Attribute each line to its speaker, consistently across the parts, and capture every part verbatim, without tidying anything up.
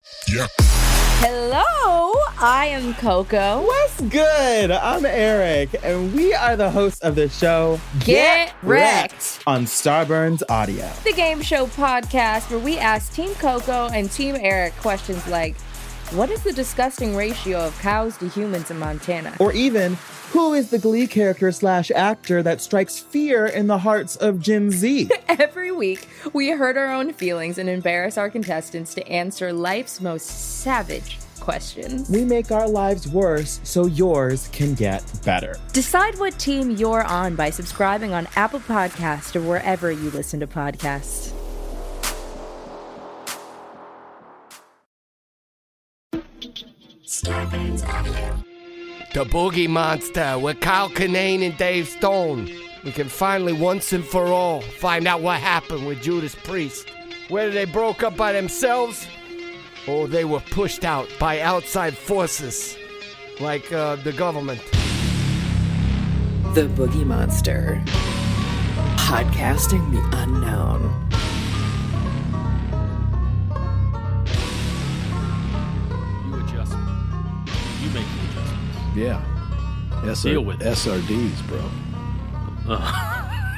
Speaker 1: Yeah.
Speaker 2: Hello, I am Coco.
Speaker 3: What's good? I'm Eric, and we are the hosts of the show
Speaker 2: Get, Get Wrecked. Wrecked
Speaker 3: on Starburns Audio,
Speaker 2: the game show podcast where we ask Team Coco and Team Eric questions like, what is the disgusting ratio of cows to humans in Montana?
Speaker 3: Or even, who is the Glee character slash actor that strikes fear in the hearts of Gen Z?
Speaker 2: Every week, we hurt our own feelings and embarrass our contestants to answer life's most savage questions.
Speaker 3: We make our lives worse so yours can get better.
Speaker 2: Decide what team you're on by subscribing on Apple Podcasts or wherever you listen to podcasts.
Speaker 4: Starburns Audio. The Boogie Monster with Kyle Kinane and Dave Stone. We can finally, once and for all, find out what happened with Judas Priest. Whether they broke up by themselves or they were pushed out by outside forces, like uh, the government.
Speaker 5: The Boogie Monster. Podcasting the unknown.
Speaker 6: Yeah. S R-
Speaker 7: Deal with it.
Speaker 6: S R Ds, bro.
Speaker 7: Uh.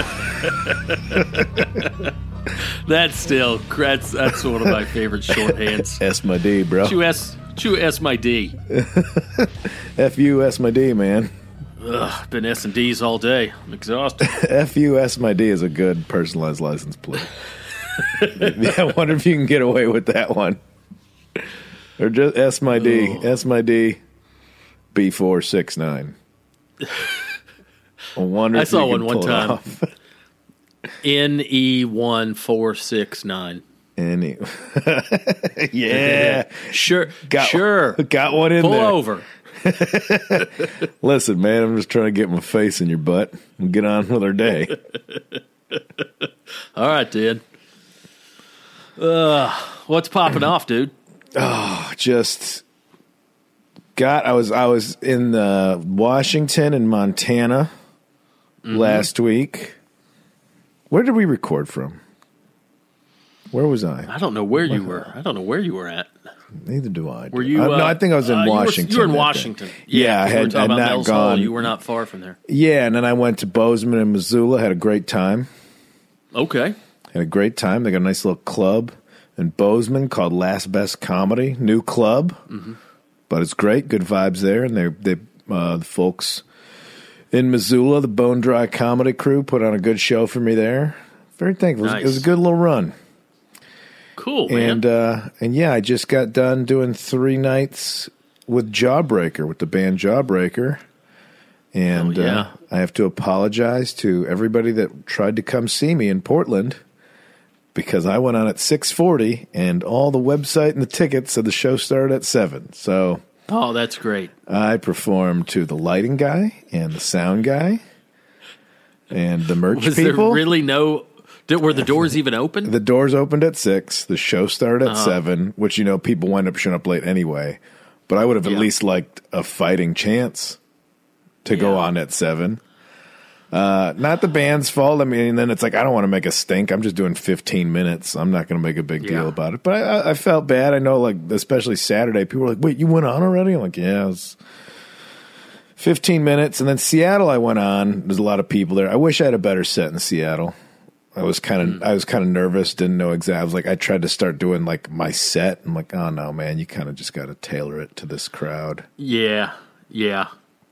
Speaker 7: That's still, that's, that's one of my favorite shorthands.
Speaker 6: S my D, bro.
Speaker 7: Chew S, chew S my D.
Speaker 6: F U S my D, man.
Speaker 7: Ugh, been S and D's all day. I'm exhausted.
Speaker 6: F U S my D is a good personalized license plate. Yeah, I wonder if you can get away with that one. Or just S my D. Oh. S my D. B four six nine. I wonder
Speaker 7: I
Speaker 6: if
Speaker 7: saw
Speaker 6: you
Speaker 7: one one time.
Speaker 6: Off.
Speaker 7: N E one four six nine.
Speaker 6: N E Yeah.
Speaker 7: Sure.
Speaker 6: Got,
Speaker 7: sure.
Speaker 6: Got one in
Speaker 7: Pull
Speaker 6: there.
Speaker 7: Pull over.
Speaker 6: Listen, man, I'm just trying to get my face in your butt and get on with our day.
Speaker 7: All right, dude. Uh, what's popping off, dude?
Speaker 6: Oh, just... Got I was I was in uh, Washington and Montana mm-hmm. last week. Where did we record from? Where was I?
Speaker 7: I don't know where you were. I don't know where you were at.
Speaker 6: Neither do I.
Speaker 7: Were you?
Speaker 6: Uh,
Speaker 7: uh,
Speaker 6: no, I think I was in
Speaker 7: uh,
Speaker 6: Washington.
Speaker 7: You were, you were in Washington.
Speaker 6: Yeah,
Speaker 7: yeah
Speaker 6: I had,
Speaker 7: we
Speaker 6: had not
Speaker 7: Mel's
Speaker 6: gone.
Speaker 7: Hall. You were not far from there.
Speaker 6: Yeah, and then I went to Bozeman and Missoula. Had a great time.
Speaker 7: Okay.
Speaker 6: Had a great time. They got a nice little club in Bozeman called Last Best Comedy. New club. Mm-hmm. But it's great, good vibes there, and they they uh, the folks in Missoula, the Bone Dry Comedy Crew, put on a good show for me there. Very thankful.
Speaker 7: Nice.
Speaker 6: It was a good little run.
Speaker 7: Cool, man.
Speaker 6: And uh, and yeah, I just got done doing three nights with Jawbreaker, with the band Jawbreaker, and
Speaker 7: oh, yeah.
Speaker 6: uh, I have to apologize to everybody that tried to come see me in Portland. Because I went on at six forty, and all the website and the tickets said the show started at seven. So,
Speaker 7: oh, that's great.
Speaker 6: I performed to the lighting guy and the sound guy and the merch
Speaker 7: Was
Speaker 6: people.
Speaker 7: there really no? Did, were the doors even open?
Speaker 6: The doors opened at six. The show started at
Speaker 7: uh-huh.
Speaker 6: seven, which, you know, people wind up showing up late anyway. But I would have at
Speaker 7: yeah.
Speaker 6: least liked a fighting chance to
Speaker 7: yeah.
Speaker 6: go on at seven. Uh, not the band's fault. I mean, and then it's like, I don't want to make a stink. I'm just doing fifteen minutes. I'm not going to make a big
Speaker 7: yeah.
Speaker 6: deal about it. But I, I felt bad. I know, like, especially Saturday, people were like, wait, you went on already? I'm like, yeah, it was fifteen minutes. And then Seattle, I went on. There's a lot of people there. I wish I had a better set in Seattle. I was kind of, mm. I was kind of nervous. Didn't know exactly. I was like, I tried to start doing like my set. I'm like, oh no, man, you kind of just got to tailor it to this crowd.
Speaker 7: Yeah. Yeah.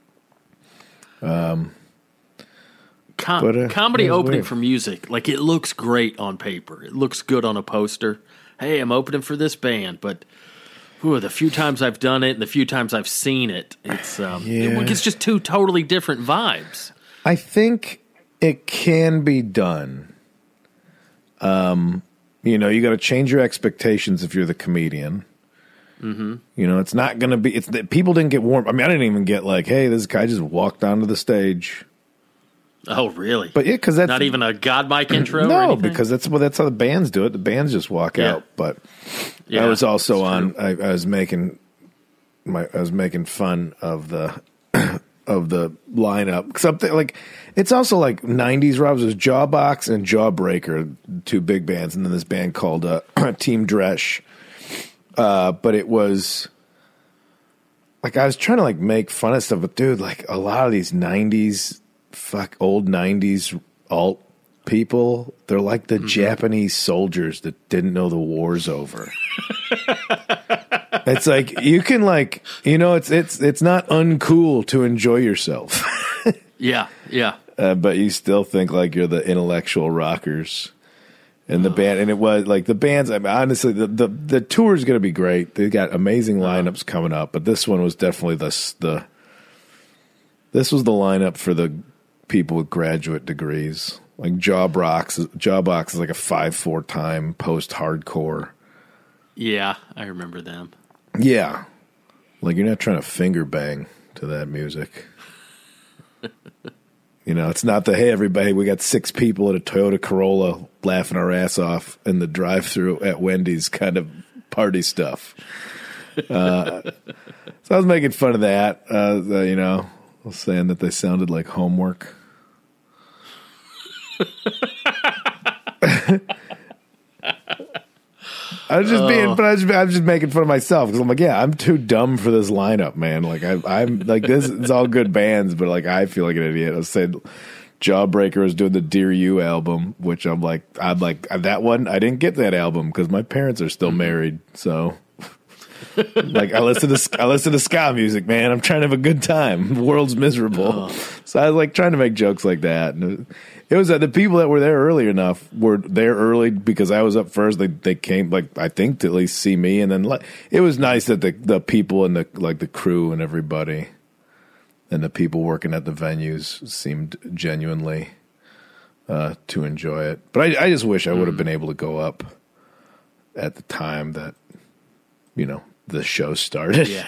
Speaker 6: Um,
Speaker 7: Com-
Speaker 6: but, uh,
Speaker 7: comedy opening
Speaker 6: weird.
Speaker 7: for music, like it looks great on paper. It looks good on a poster. Hey, I'm opening for this band, but whew, the few times I've done it and the few times I've seen it, it's um,
Speaker 6: Yeah.
Speaker 7: it, it's just two totally different vibes.
Speaker 6: I think it can be done. Um, you know, you got to change your expectations if you're the comedian.
Speaker 7: Mm-hmm.
Speaker 6: You know, it's not going to be. It's people didn't get warm. I mean, I didn't even get like, hey, this guy just walked onto the stage.
Speaker 7: Oh, really?
Speaker 6: But yeah, because that's
Speaker 7: not even a God mic intro.
Speaker 6: No,
Speaker 7: or anything?
Speaker 6: because that's well, that's how the bands do it. The bands just walk
Speaker 7: Yeah.
Speaker 6: out. But
Speaker 7: Yeah,
Speaker 6: I was also
Speaker 7: that's
Speaker 6: on.
Speaker 7: true.
Speaker 6: I, I was making my. I was making fun of the of the lineup. Something like it's also like nineties. Rob was Jawbox and Jawbreaker, two big bands, and then this band called uh, Team Dresch. Uh, but it was like I was trying to like make fun of stuff, but dude, like a lot of these nineties, fuck old nineties alt people, they're like the mm-hmm. Japanese soldiers that didn't know the war's over. It's like you can like you know it's it's it's not uncool to enjoy yourself.
Speaker 7: yeah, yeah.
Speaker 6: Uh, but you still think like you're the intellectual rockers in the oh. band, and it was like the bands. I mean, honestly, the the, the tour is going to be great. They got amazing lineups oh. coming up, but this one was definitely the the. This was the lineup for the people with graduate degrees. Like Jawbox, Jawbox is like a five four time post hardcore.
Speaker 7: Yeah, I remember them.
Speaker 6: Yeah, like you're not trying to finger bang to that music. You know, it's not the, hey, everybody, we got six people at a Toyota Corolla laughing our ass off in the drive-thru at Wendy's kind of party stuff. Uh, so I was making fun of that, uh, the, you know, I was saying that they sounded like homework. I was just being, but I was, I was just making fun of myself because I'm like, yeah, I'm too dumb for this lineup, man. Like I, I'm like this. It's all good bands, but like I feel like an idiot. I said, Jawbreaker was doing the Dear You album, which I'm like, I'm like that one. I didn't get that album because my parents are still married, so. Like I listen to I listen to ska music, man. I'm trying to have a good time. The world's miserable, oh. So I was like trying to make jokes like that. And it was uh, the people that were there early enough were there early because I was up first. They they came like I think to at least see me, and then like it was nice that the the people and the like the crew and everybody and the people working at the venues seemed genuinely uh, to enjoy it. But I, I just wish I would have mm. been able to go up at the time that you know. The show started.
Speaker 7: Yeah.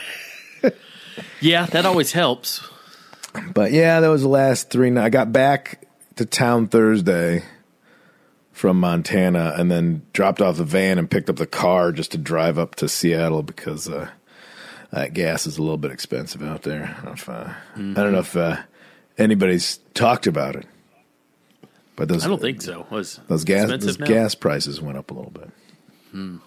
Speaker 7: Yeah, that always helps.
Speaker 6: But yeah, that was the last three nights. I got back to town Thursday from Montana and then dropped off the van and picked up the car just to drive up to Seattle because uh, that gas is a little bit expensive out there. I don't know if, uh, mm-hmm. I don't know if uh, anybody's talked about it. But those,
Speaker 7: I don't think so. Was
Speaker 6: those gas those gas prices went up a little bit.
Speaker 7: Hmm.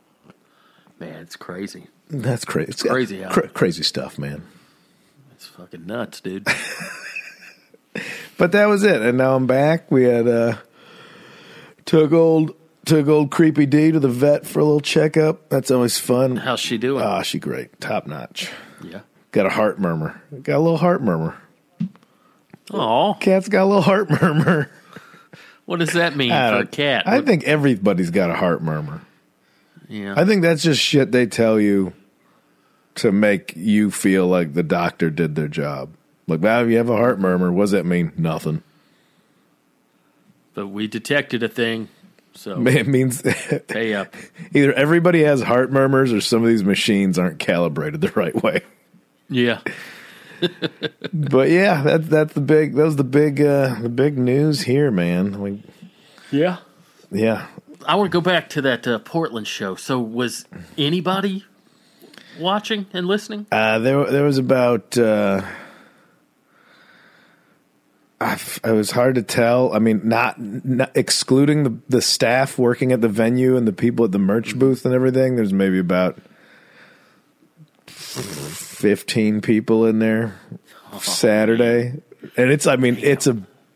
Speaker 7: Man, it's crazy.
Speaker 6: That's crazy.
Speaker 7: It's crazy.
Speaker 6: Cra- crazy stuff, man.
Speaker 7: It's fucking nuts, dude.
Speaker 6: But that was it, and now I'm back. We had uh, took old took old Creepy D to the vet for a little checkup. That's always fun.
Speaker 7: How's she doing?
Speaker 6: Ah, oh, she great, top notch.
Speaker 7: Yeah,
Speaker 6: got a heart murmur. Got a little heart murmur.
Speaker 7: Oh,
Speaker 6: cat's got a little heart murmur.
Speaker 7: What does that mean for a cat?
Speaker 6: I
Speaker 7: what?
Speaker 6: think everybody's got a heart murmur.
Speaker 7: Yeah.
Speaker 6: I think that's just shit they tell you to make you feel like the doctor did their job. Like, wow, you have a heart murmur. What does that mean? Nothing.
Speaker 7: But we detected a thing, so
Speaker 6: it means
Speaker 7: pay up.
Speaker 6: Either everybody has heart murmurs or some of these machines aren't calibrated the right way.
Speaker 7: Yeah.
Speaker 6: But yeah, that's that's the big that was the big uh, the big news here, man. I mean,
Speaker 7: yeah.
Speaker 6: Yeah.
Speaker 7: I want to go back to that uh, Portland show. So was anybody watching and listening?
Speaker 6: Uh, there, there was about. Uh, I, it was hard to tell. I mean, not, not excluding the the staff working at the venue and the people at the merch booth and everything. There's maybe about fifteen people in there oh, Saturday, man. And it's. I mean, Damn. It's a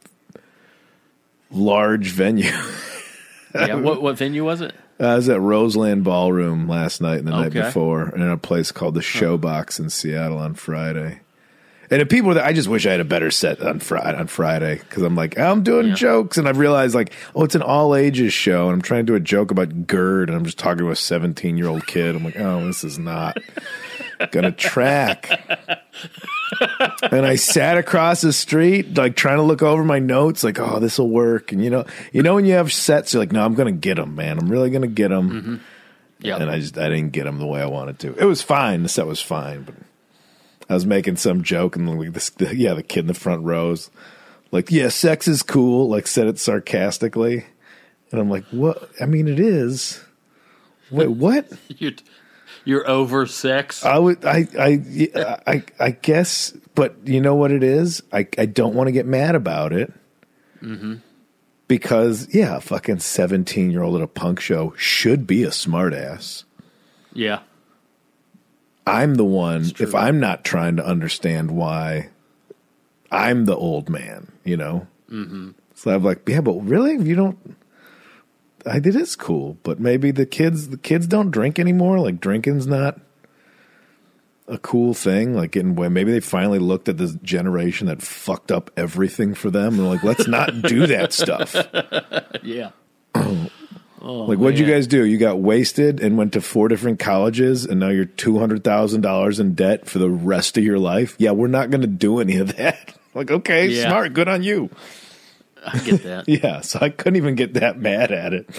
Speaker 6: large venue.
Speaker 7: Yeah, what what venue was it?
Speaker 6: Uh, I was at Roseland Ballroom last night and the
Speaker 7: okay.
Speaker 6: night before, and in a place called the Showbox in Seattle on Friday. And the people that I just wish I had a better set on Friday on Friday because I'm like I'm doing yeah. jokes, and I've realized like oh it's an all ages show, and I'm trying to do a joke about GERD, and I'm just talking to a seventeen year old kid. I'm like oh this is not gonna track. And I sat across the street, like trying to look over my notes, like, "Oh, this will work." And you know, you know, when you have sets, you're like, "No, I'm going to get them, man. I'm really going to get them."
Speaker 7: Mm-hmm. Yeah,
Speaker 6: and I just I didn't get them the way I wanted to. It was fine. The set was fine, but I was making some joke, and like this, the, yeah, the kid in the front rows, like, "Yeah, sex is cool," like said it sarcastically, and I'm like, "What? I mean, it is." Wait, what?
Speaker 7: You're, you're over sex?
Speaker 6: I would, I, I, I, I guess, but you know what it is? I, I don't want to get mad about it.
Speaker 7: Mm-hmm.
Speaker 6: Because, yeah, a fucking seventeen-year-old at a punk show should be a smartass.
Speaker 7: Yeah.
Speaker 6: I'm the one, if I'm not trying to understand why I'm the old man, you know? Mm-hmm. So I'm like, yeah, but really? You don't, I, it is cool, but maybe the kids, the kids don't drink anymore. Like drinking's not a cool thing. Like in when maybe they finally looked at this generation that fucked up everything for them. And they're like, let's not do that stuff.
Speaker 7: Yeah. Oh,
Speaker 6: like, what'd
Speaker 7: man.
Speaker 6: you guys do? You got wasted and went to four different colleges, and now you're two hundred thousand dollars in debt for the rest of your life? Yeah, we're not going to do any of that. Like, okay,
Speaker 7: Yeah.
Speaker 6: smart, good on you.
Speaker 7: I get that.
Speaker 6: Yeah, so I couldn't even get that mad at it.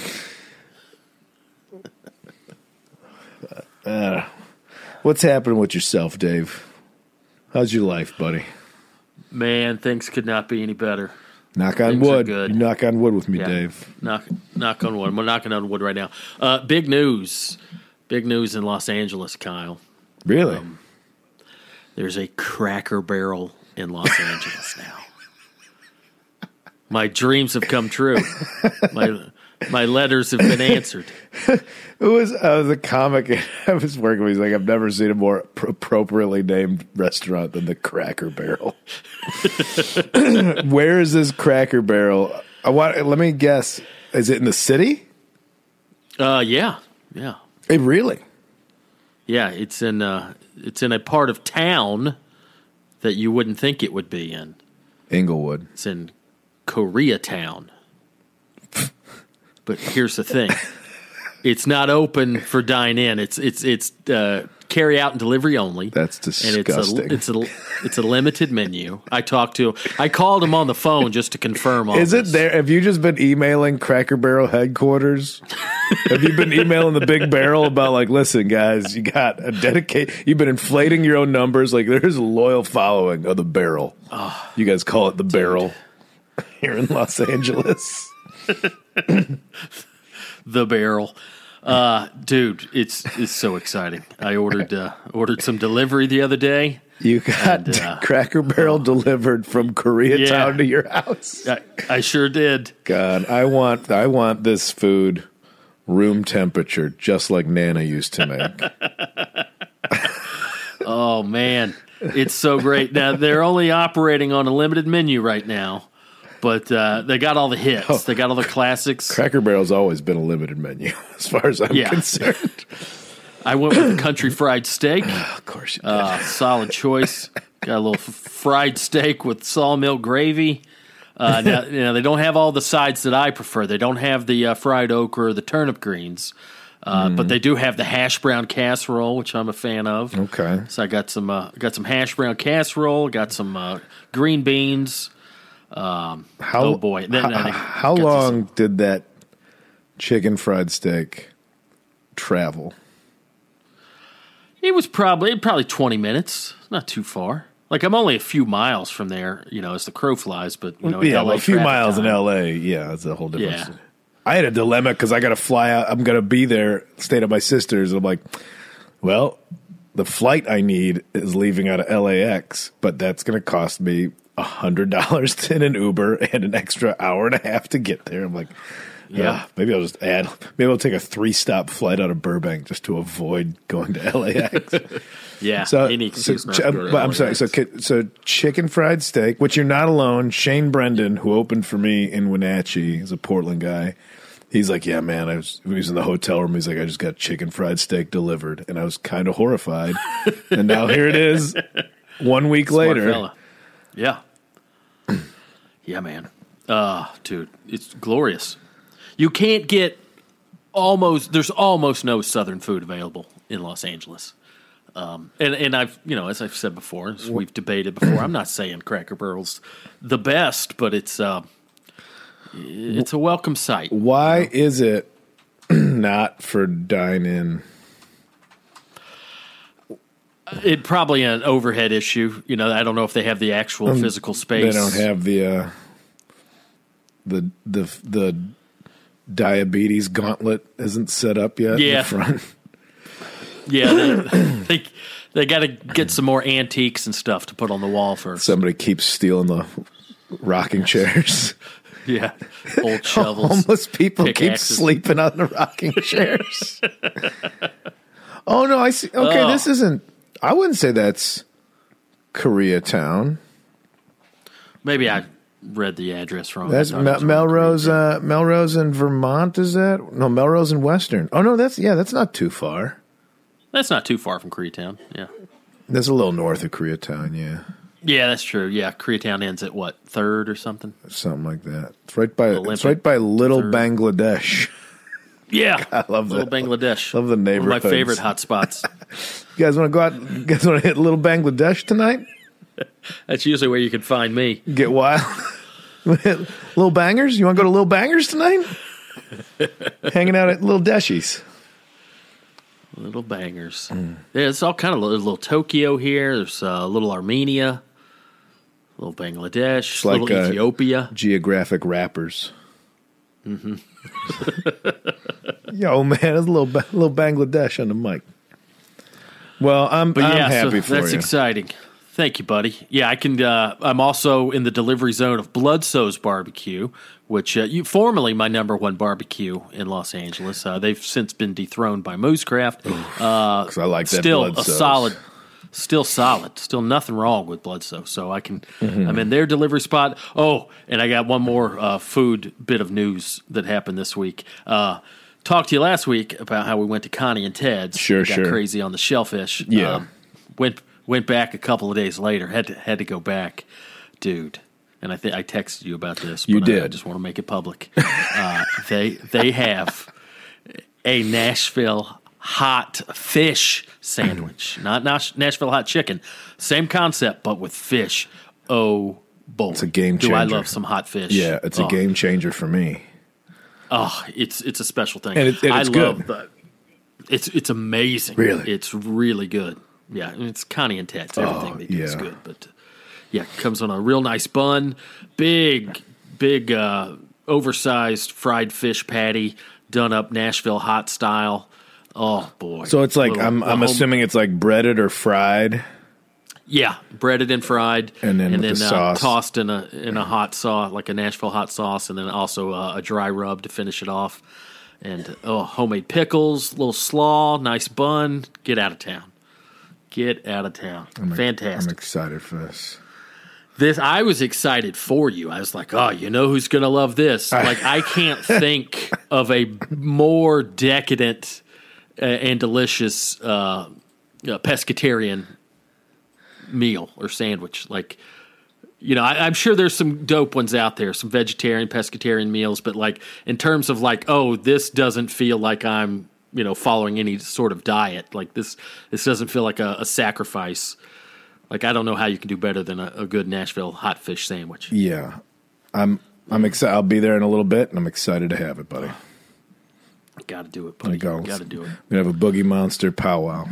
Speaker 6: Uh, what's happening with yourself, Dave? How's your life, buddy?
Speaker 7: Man, things could not be any better.
Speaker 6: Knock on
Speaker 7: Things are
Speaker 6: wood.
Speaker 7: good.
Speaker 6: You knock on wood with me,
Speaker 7: Yeah.
Speaker 6: Dave.
Speaker 7: Knock, knock on wood. I'm knocking on wood right now. Uh, big news. Big news in Los Angeles, Kyle.
Speaker 6: Really?
Speaker 7: Um, There's a Cracker Barrel in Los Angeles now. My dreams have come true. My my letters have been answered.
Speaker 6: It was I was a comic I was working with. He's like, I've never seen a more pr- appropriately named restaurant than the Cracker Barrel. Where is this Cracker Barrel? I want. Let me guess. Is it in the city?
Speaker 7: Uh, yeah, yeah,
Speaker 6: It really?
Speaker 7: yeah. It's in uh, it's in a part of town that you wouldn't think it would be in.
Speaker 6: Inglewood.
Speaker 7: It's in Koreatown. But here's the thing: it's not open for dine in. It's it's it's uh, carry out and delivery only.
Speaker 6: That's disgusting.
Speaker 7: And it's a it's a it's a limited menu. I talked to I called him on the phone just to confirm all
Speaker 6: Is it
Speaker 7: this.
Speaker 6: there? Have you just been emailing Cracker Barrel headquarters? Have you been emailing the Big Barrel about like, listen, guys, you got a dedicate. You've been inflating your own numbers. Like, there's a loyal following of the Barrel. Oh, you guys call it the Barrel here in Los Angeles.
Speaker 7: The Barrel. Uh, dude, it's it's so exciting. I ordered uh, ordered some delivery the other day.
Speaker 6: You got
Speaker 7: And, uh,
Speaker 6: Cracker Barrel delivered from Koreatown
Speaker 7: Yeah.
Speaker 6: to your house.
Speaker 7: I, I sure did.
Speaker 6: God, I want I want this food room temperature, just like Nana used to make.
Speaker 7: Oh man, it's so great. Now they're only operating on a limited menu right now, but uh, they got all the hits.
Speaker 6: Oh.
Speaker 7: They got all the classics.
Speaker 6: Cracker Barrel's always been a limited menu, as far as I'm
Speaker 7: Yeah.
Speaker 6: concerned.
Speaker 7: I went with the country fried steak.
Speaker 6: Of course you did.
Speaker 7: Uh, solid choice. Got a little f- fried steak with sawmill gravy. Uh, now, you know, they don't have all the sides that I prefer. They don't have the uh, fried okra or the turnip greens, uh,
Speaker 6: Mm.
Speaker 7: but they do have the hash brown casserole, which I'm a fan of.
Speaker 6: Okay.
Speaker 7: So I got some uh, got some hash brown casserole. Got some uh, green beans. Um,
Speaker 6: How,
Speaker 7: oh boy! Then,
Speaker 6: how,
Speaker 7: I
Speaker 6: how
Speaker 7: got to
Speaker 6: long
Speaker 7: some-
Speaker 6: did that chicken fried steak travel?
Speaker 7: It was probably probably twenty minutes. Not too far. Like I'm only a few miles from there, you know, as the crow flies. But you know, with
Speaker 6: yeah,
Speaker 7: L A
Speaker 6: well, a few
Speaker 7: traffic
Speaker 6: miles in
Speaker 7: time.
Speaker 6: L A. Yeah, that's a whole different.
Speaker 7: Yeah.
Speaker 6: story. I had a dilemma because I got to fly out. I'm going to be there, staying at my sister's. And I'm like, well, the flight I need is leaving out of L A X, but that's going to cost me a hundred dollars in an Uber and an extra hour and a half to get there. I'm like,
Speaker 7: Yeah.
Speaker 6: yeah, maybe I'll just add. Maybe I'll take a three stop flight out of Burbank just to avoid going to L A X.
Speaker 7: Yeah,
Speaker 6: So,
Speaker 7: any
Speaker 6: so,
Speaker 7: excuse not
Speaker 6: ch-
Speaker 7: to go to
Speaker 6: but I'm
Speaker 7: L A
Speaker 6: sorry.
Speaker 7: X.
Speaker 6: So, ki- so chicken fried steak, which you're not alone. Shane Brendan, who opened for me in Wenatchee, is a Portland guy. He's like, yeah, man. I was, he was in the hotel room. He's like, I just got chicken fried steak delivered, and I was kind of horrified. And now here it is, one week
Speaker 7: Smart
Speaker 6: later.
Speaker 7: fella. Yeah. Yeah, man. Uh, dude, it's glorious. You can't get almost, there's almost no Southern food available in Los Angeles. Um, and, and I've, you know, as I've said before, as we've debated before, I'm not saying Cracker Barrel's the best, but it's, uh, it's a welcome sight.
Speaker 6: Why is it not for dine-in?
Speaker 7: It probably an overhead issue. You know, I don't know if they have the actual physical space.
Speaker 6: They don't have the uh, the the the diabetes gauntlet isn't set up yet.
Speaker 7: Yeah.
Speaker 6: in the front.
Speaker 7: Yeah, they they, they got to get some more antiques and stuff to put on the wall first.
Speaker 6: Somebody keeps stealing the rocking chairs.
Speaker 7: Yeah, old shovels.
Speaker 6: Homeless people keep
Speaker 7: pickaxes.
Speaker 6: sleeping on the rocking chairs. Oh no, I see. Okay,
Speaker 7: Oh.
Speaker 6: this isn't. I wouldn't say that's Koreatown.
Speaker 7: Maybe I read the address wrong.
Speaker 6: That's
Speaker 7: I thought it
Speaker 6: Mel-
Speaker 7: was around
Speaker 6: Melrose.
Speaker 7: Koreatown.
Speaker 6: Uh, Melrose in Vermont. Is that no Melrose in Western? Oh no, that's yeah, that's not too far.
Speaker 7: That's not too far from Koreatown. Yeah.
Speaker 6: That's a little north of Koreatown. Yeah,
Speaker 7: Yeah, that's true. Yeah, Koreatown ends at what, third or something?
Speaker 6: something like that. It's right by.
Speaker 7: Olympic
Speaker 6: It's right by Little
Speaker 7: third.
Speaker 6: Bangladesh.
Speaker 7: Yeah,
Speaker 6: I love
Speaker 7: Little
Speaker 6: that.
Speaker 7: Bangladesh.
Speaker 6: Love the
Speaker 7: One of my
Speaker 6: neighborhoods.
Speaker 7: favorite hot spots.
Speaker 6: You guys want to go out? You guys want to hit Little Bangladesh tonight?
Speaker 7: That's usually where you can find me.
Speaker 6: Get wild. Little Bangers? You want to go to Little Bangers tonight? Hanging out at Little Deshies.
Speaker 7: Little bangers.
Speaker 6: Mm.
Speaker 7: Yeah, it's all kind of a little Tokyo here. There's uh, a little Armenia, a little Bangladesh, a
Speaker 6: like,
Speaker 7: little
Speaker 6: uh,
Speaker 7: Ethiopia.
Speaker 6: Geographic rappers. Mm-hmm. Yo, man, there's a little ba- little Bangladesh on the mic. Well, I'm
Speaker 7: But
Speaker 6: I'm
Speaker 7: yeah,
Speaker 6: happy
Speaker 7: so
Speaker 6: for
Speaker 7: that's
Speaker 6: you.
Speaker 7: exciting. Thank you, buddy. Yeah, I can. Uh, I'm also in the delivery zone of Bloodso's Barbecue, which uh, you formerly my number one barbecue in Los Angeles. Uh, they've since been dethroned by Moosecraft. Uh,
Speaker 6: 'Cause I like that
Speaker 7: still a
Speaker 6: Bloodso's.
Speaker 7: solid, still solid, still nothing wrong with Bloodso. So I can.
Speaker 6: Mm-hmm.
Speaker 7: I'm in their delivery spot. Oh, and I got one more uh, food bit of news that happened this week. Uh, talked to you last week about how we went to Connie and Ted's.
Speaker 6: Sure,
Speaker 7: We got
Speaker 6: sure.
Speaker 7: crazy on the shellfish.
Speaker 6: Yeah.
Speaker 7: Um, went went back a couple of days later. Had to had to go back, dude. And I think I texted you about this.
Speaker 6: You
Speaker 7: but I- I
Speaker 6: did.
Speaker 7: just want to make it public. uh, they they have a Nashville hot fish sandwich, not Nash, Nashville hot chicken. Same concept, but with fish. Oh boy,
Speaker 6: It's a game
Speaker 7: Do I
Speaker 6: changer.
Speaker 7: love some hot fish?
Speaker 6: Yeah, it's a
Speaker 7: Oh,
Speaker 6: game changer for me.
Speaker 7: Oh, it's it's a special thing.
Speaker 6: And it- and it's
Speaker 7: I love
Speaker 6: good.
Speaker 7: the- It's it's amazing.
Speaker 6: Really?
Speaker 7: it's really good. Yeah, and it's Connie and Ted's. Everything
Speaker 6: Oh,
Speaker 7: they do is
Speaker 6: yeah.
Speaker 7: good. But yeah, it comes on a real nice bun, big, big, uh, oversized fried fish patty, done up Nashville hot style. Oh boy!
Speaker 6: So it's like
Speaker 7: Little-
Speaker 6: I'm
Speaker 7: the
Speaker 6: I'm
Speaker 7: home-
Speaker 6: assuming it's like breaded or fried.
Speaker 7: yeah, breaded and fried,
Speaker 6: And then
Speaker 7: and
Speaker 6: with
Speaker 7: then
Speaker 6: the
Speaker 7: uh,
Speaker 6: sauce.
Speaker 7: tossed in a in a hot sauce, like a Nashville hot sauce, and then also uh, a dry rub to finish it off. And oh, homemade pickles, little slaw, nice bun. Get out of town. Get out of town.
Speaker 6: I'm
Speaker 7: Fantastic.
Speaker 6: excited for this.
Speaker 7: This I was excited for you. I was like, oh, you know who's gonna love this? Like I can't think of a more decadent uh, and delicious uh, uh, pescatarian meal or sandwich. Like, you know, I, I'm sure there's some dope ones out there, some vegetarian, pescatarian meals, but like in terms of like, oh, this doesn't feel like I'm, you know, following any sort of diet. Like this, this doesn't feel like a, a sacrifice. Like I don't know how you can do better than a, a good Nashville hot fish sandwich.
Speaker 6: Yeah, I'm I'm excited. I'll be there in a little bit, and I'm excited to have it, buddy.
Speaker 7: Got to do it,
Speaker 6: There
Speaker 7: buddy.
Speaker 6: you go.
Speaker 7: Got to do it.
Speaker 6: We have a Boogie Monster powwow.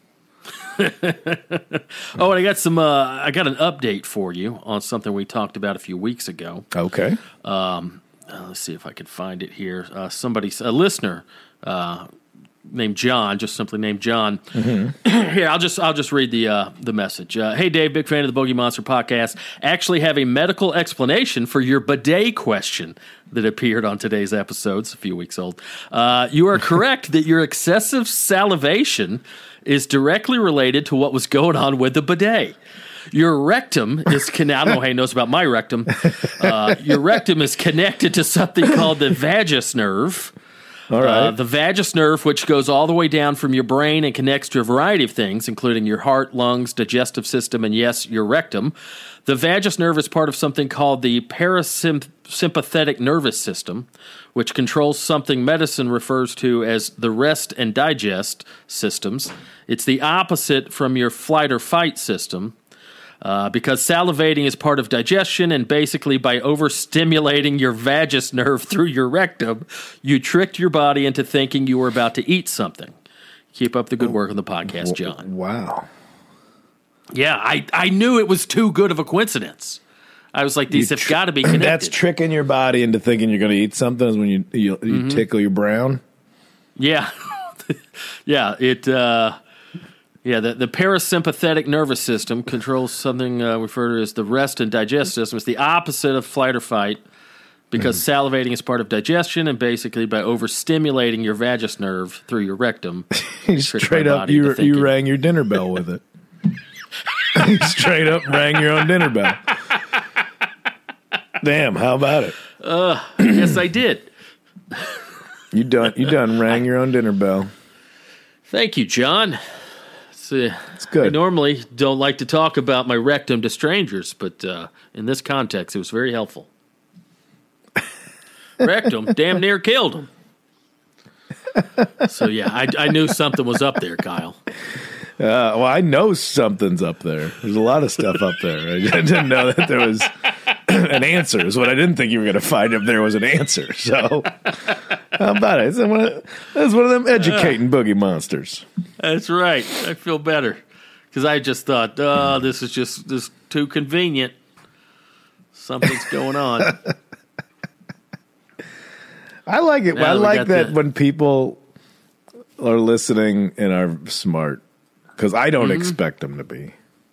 Speaker 7: Oh, and I got some. Uh, I got an update for you on something we talked about a few weeks ago.
Speaker 6: Okay.
Speaker 7: Uh, let's see if I can find it here. Uh, somebody, a listener uh, named John, just simply named John. Here, I'll just I'll just read the uh, the message. Uh, hey, Dave, big fan of the Bogey Monster podcast. Actually, have a medical explanation for your bidet question that appeared on today's episode. It's a few weeks old. Uh, you are correct that your excessive salivation is directly related to what was going on with the bidet. Your rectum is con- I don't know how he knows about my rectum. Uh, your rectum is connected to something called the vagus nerve.
Speaker 6: All right.
Speaker 7: Uh, the vagus nerve, which goes all the way down from your brain and connects to a variety of things, including your heart, lungs, digestive system, and yes, your rectum. The vagus nerve is part of something called the parasympathetic nervous system, which controls something medicine refers to as the rest and digest systems. It's the opposite from your flight or fight system. Uh, because salivating is part of digestion, and basically by overstimulating your vagus nerve through your rectum, you tricked your body into thinking you were about to eat something. Keep up the good work on the podcast, John.
Speaker 6: Wow.
Speaker 7: Yeah, I, I knew it was too good of a coincidence. I was like, these
Speaker 6: You
Speaker 7: have
Speaker 6: tr-
Speaker 7: got to be connected.
Speaker 6: That's tricking your body into thinking you're going to eat something is when you you, you
Speaker 7: Mm-hmm.
Speaker 6: tickle your brown.
Speaker 7: Yeah. yeah, it... Uh, Yeah, the, the parasympathetic nervous system controls something uh, referred to as the rest and digest system. It's the opposite of flight or fight. Because mm. salivating is part of digestion, and basically by overstimulating your vagus nerve through your rectum,
Speaker 6: you straight up you, you rang your dinner bell with it. You straight up rang your own dinner bell. Damn, how about it?
Speaker 7: Uh, yes, I did.
Speaker 6: You done you done rang your own dinner bell.
Speaker 7: Thank you, John. It's, uh,
Speaker 6: it's good.
Speaker 7: I normally don't like to talk about my rectum to strangers, but uh, in this context, it was very helpful. Rectum damn near killed him. So, yeah, I, I knew something was up there, Kyle.
Speaker 6: Uh, well, I know something's up there. There's a lot of stuff up there. I didn't know that there was an answer. Is what I didn't think you were going to find if there was an answer. So, how about it? It's one of, that's one of them educating boogie monsters.
Speaker 7: That's right. I feel better. Because I just thought, oh, this is just this too convenient. Something's going on.
Speaker 6: I like it.
Speaker 7: Now
Speaker 6: I like that
Speaker 7: the...
Speaker 6: when people are listening and are smart, because I don't mm-hmm. expect them to be.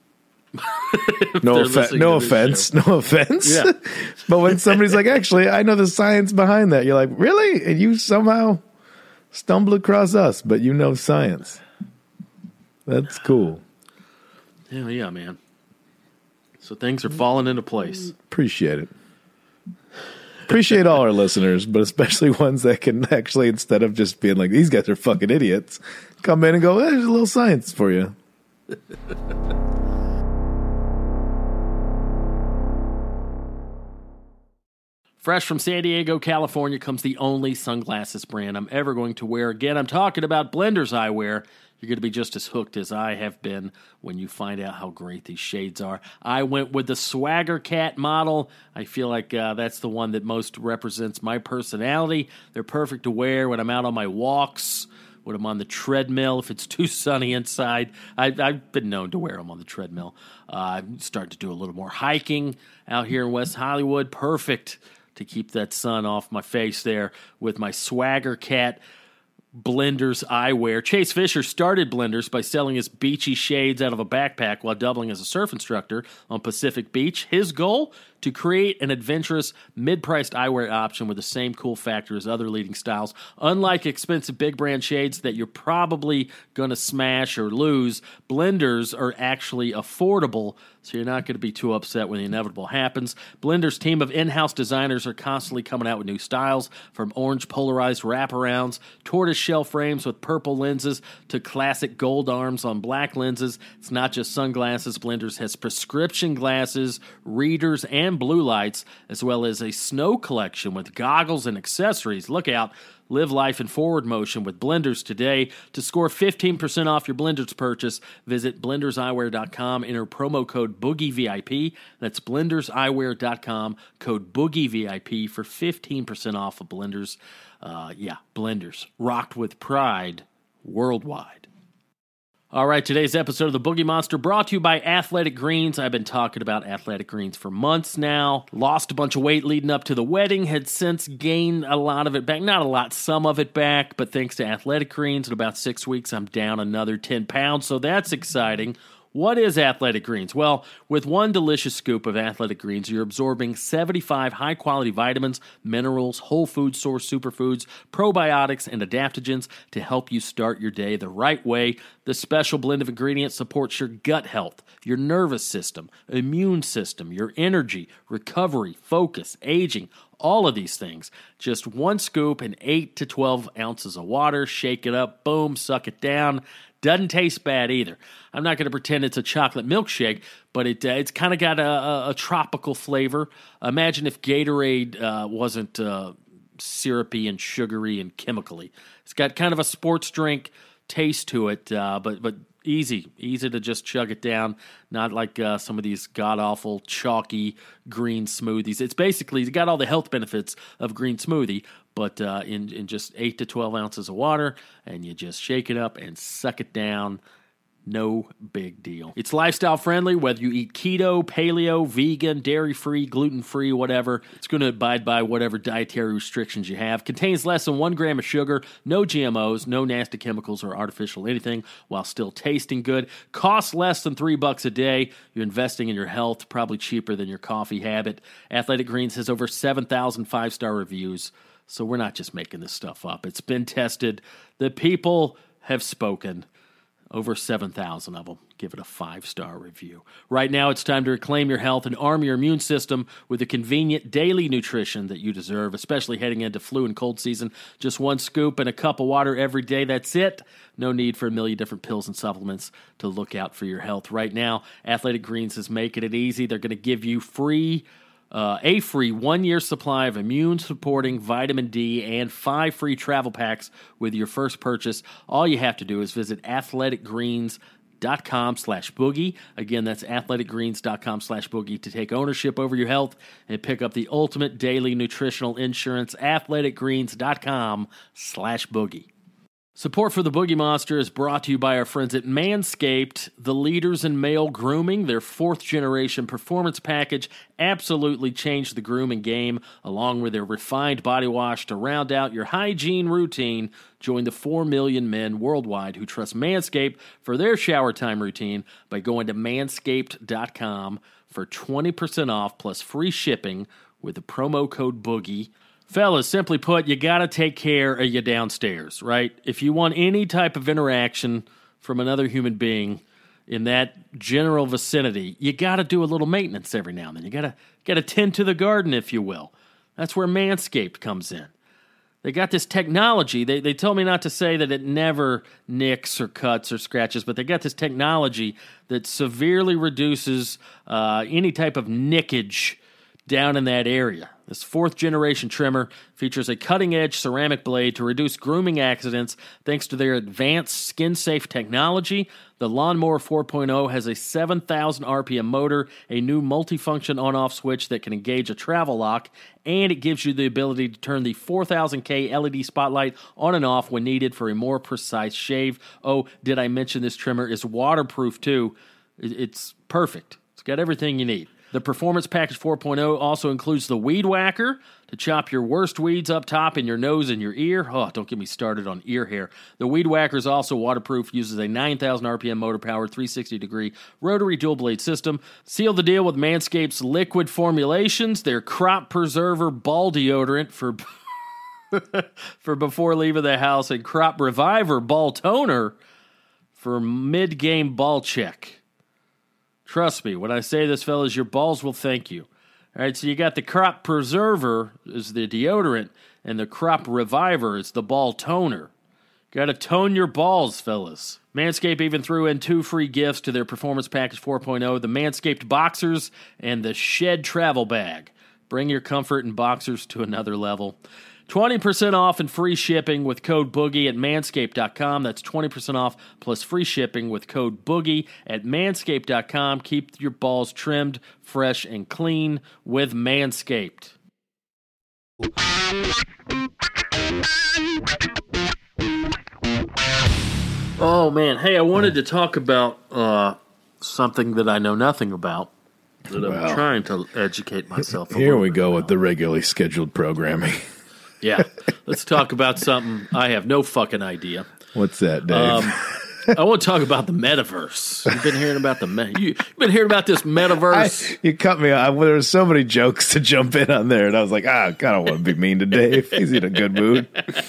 Speaker 6: no, offe- no offense, show. no offense.
Speaker 7: Yeah.
Speaker 6: But when somebody's like, "Actually, I know the science behind that," you're like, "Really?" And you somehow stumble across us, but you know science. That's cool.
Speaker 7: Yeah, yeah, man. So things are falling into place.
Speaker 6: Appreciate it. Appreciate all our listeners, but especially ones that can actually, instead of just being like, these guys are fucking idiots, come in and go, hey, there's a little science for you.
Speaker 7: Fresh from San Diego, California comes the only sunglasses brand I'm ever going to wear again. I'm talking about Blenders Eyewear. You're going to be just as hooked as I have been when you find out how great these shades are. I went with the Swagger Cat model. I feel like uh, that's the one that most represents my personality. They're perfect to wear when I'm out on my walks, when I'm on the treadmill, if it's too sunny inside. I, I've been known to wear them on the treadmill. Uh, I'm starting to do a little more hiking out here in West Hollywood. Perfect to keep that sun off my face there with my Swagger Cat Blenders Eyewear. Chase Fisher started Blenders by selling his beachy shades out of a backpack while doubling as a surf instructor on Pacific Beach. His goal? To create an adventurous, mid-priced eyewear option with the same cool factor as other leading styles. Unlike expensive big brand shades that you're probably going to smash or lose, Blenders are actually affordable, so you're not going to be too upset when the inevitable happens. Blenders' team of in-house designers are constantly coming out with new styles, from orange polarized wraparounds, tortoise shell frames with purple lenses, to classic gold arms on black lenses. It's not just sunglasses. Blenders has prescription glasses, readers, and blue lights, as well as a snow collection with goggles and accessories. Look out. Live life in forward motion with Blenders today. To score fifteen percent off your Blenders purchase, visit blenders eyewear dot com, enter promo code BoogieVIP. That's blenders eyewear dot com, code BoogieVIP for fifteen percent off of Blenders. Uh, yeah, Blenders. Rocked with pride worldwide. All right, today's episode of the Boogie Monster brought to you by Athletic Greens. I've been talking about Athletic Greens for months now. Lost a bunch of weight leading up to the wedding, had since gained a lot of it back. Not a lot, some of it back, but thanks to Athletic Greens, in about six weeks, I'm down another ten pounds, so that's exciting. What is Athletic Greens? Well, with one delicious scoop of Athletic Greens, you're absorbing seventy-five high-quality vitamins, minerals, whole food source superfoods, probiotics, and adaptogens to help you start your day the right way. This special blend of ingredients supports your gut health, your nervous system, immune system, your energy, recovery, focus, aging, all of these things. Just one scoop and eight to twelve ounces of water. Shake it up, boom, suck it down. Doesn't taste bad either. I'm not going to pretend it's a chocolate milkshake, but it uh, it's kind of got a, a, a tropical flavor. Imagine if Gatorade uh, wasn't uh, syrupy and sugary and chemically. It's got kind of a sports drink taste to it, uh, but but easy, easy to just chug it down. Not like uh, some of these god-awful, chalky green smoothies. It's basically, it's got all the health benefits of green smoothie, but uh, in, in just eight to twelve ounces of water, and you just shake it up and suck it down. No big deal. It's lifestyle friendly, whether you eat keto, paleo, vegan, dairy-free, gluten-free, whatever. It's going to abide by whatever dietary restrictions you have. Contains less than one gram of sugar, no G M Os, no nasty chemicals or artificial anything, while still tasting good. Costs less than three bucks a day. You're investing in your health, probably cheaper than your coffee habit. Athletic Greens has over seven thousand five-star reviews, so we're not just making this stuff up. It's been tested. The people have spoken. Over seven thousand of them. Give it a five-star review. Right now, it's time to reclaim your health and arm your immune system with the convenient daily nutrition that you deserve, especially heading into flu and cold season. Just one scoop and a cup of water every day. That's it. No need for a million different pills and supplements to look out for your health. Right now, Athletic Greens is making it easy. They're going to give you free Uh, a free one-year supply of immune-supporting vitamin D and five free travel packs with your first purchase. All you have to do is visit athleticgreens.com slash boogie. Again, that's athleticgreens.com slash boogie to take ownership over your health and pick up the ultimate daily nutritional insurance. athleticgreens.com slash boogie. Support for the Boogie Monster is brought to you by our friends at Manscaped, the leaders in male grooming. Their fourth-generation performance package absolutely changed the grooming game, along with their refined body wash to round out your hygiene routine. Join the four million men worldwide who trust Manscaped for their shower time routine by going to manscaped dot com for twenty percent off plus free shipping with the promo code BOOGIE. Fellas, simply put, you got to take care of your downstairs, right? If you want any type of interaction from another human being in that general vicinity, you got to do a little maintenance every now and then. You got to got to tend to the garden, if you will. That's where Manscaped comes in. They got this technology. They they told me not to say that it never nicks or cuts or scratches, but they got this technology that severely reduces uh, any type of nickage down in that area. This fourth-generation trimmer features a cutting-edge ceramic blade to reduce grooming accidents thanks to their advanced skin-safe technology. The Lawnmower four point oh has a seven thousand R P M motor, a new multifunction on-off switch that can engage a travel lock, and it gives you the ability to turn the four thousand K L E D spotlight on and off when needed for a more precise shave. Oh, did I mention this trimmer is waterproof, too? It's perfect. It's got everything you need. The Performance Package four point oh also includes the Weed Whacker to chop your worst weeds up top in your nose and your ear. Oh, don't get me started on ear hair. The Weed Whacker is also waterproof, uses a nine thousand R P M motor-powered three hundred sixty degree rotary dual-blade system. Seal the deal with Manscaped's liquid formulations, their Crop Preserver ball deodorant for, for before leaving the house, and Crop Reviver ball toner for mid-game ball check. Trust me, when I say this, fellas, your balls will thank you. All right, so you got the Crop Preserver is the deodorant, and the Crop Reviver is the ball toner. Got to tone your balls, fellas. Manscaped even threw in two free gifts to their Performance Package four point oh, the Manscaped Boxers and the Shed Travel Bag. Bring your comfort and boxers to another level. twenty percent off and free shipping with code BOOGIE at manscaped dot com. That's twenty percent off plus free shipping with code BOOGIE at manscaped dot com. Keep your balls trimmed, fresh, and clean with Manscaped. Oh, man. Hey, I wanted to talk about uh, something that I know nothing about. That I'm well, trying to educate myself a
Speaker 6: Here we go
Speaker 7: about.
Speaker 6: with the regularly scheduled programming.
Speaker 7: Yeah, let's talk about something I have no fucking idea.
Speaker 6: What's that, Dave?
Speaker 7: Um, I want to talk about the metaverse. You've been hearing about the me- you, you've been hearing about this metaverse.
Speaker 6: I, you cut me off. There were so many jokes to jump in on there, and I was like, ah, I don't want to be mean to Dave. He's in a good mood.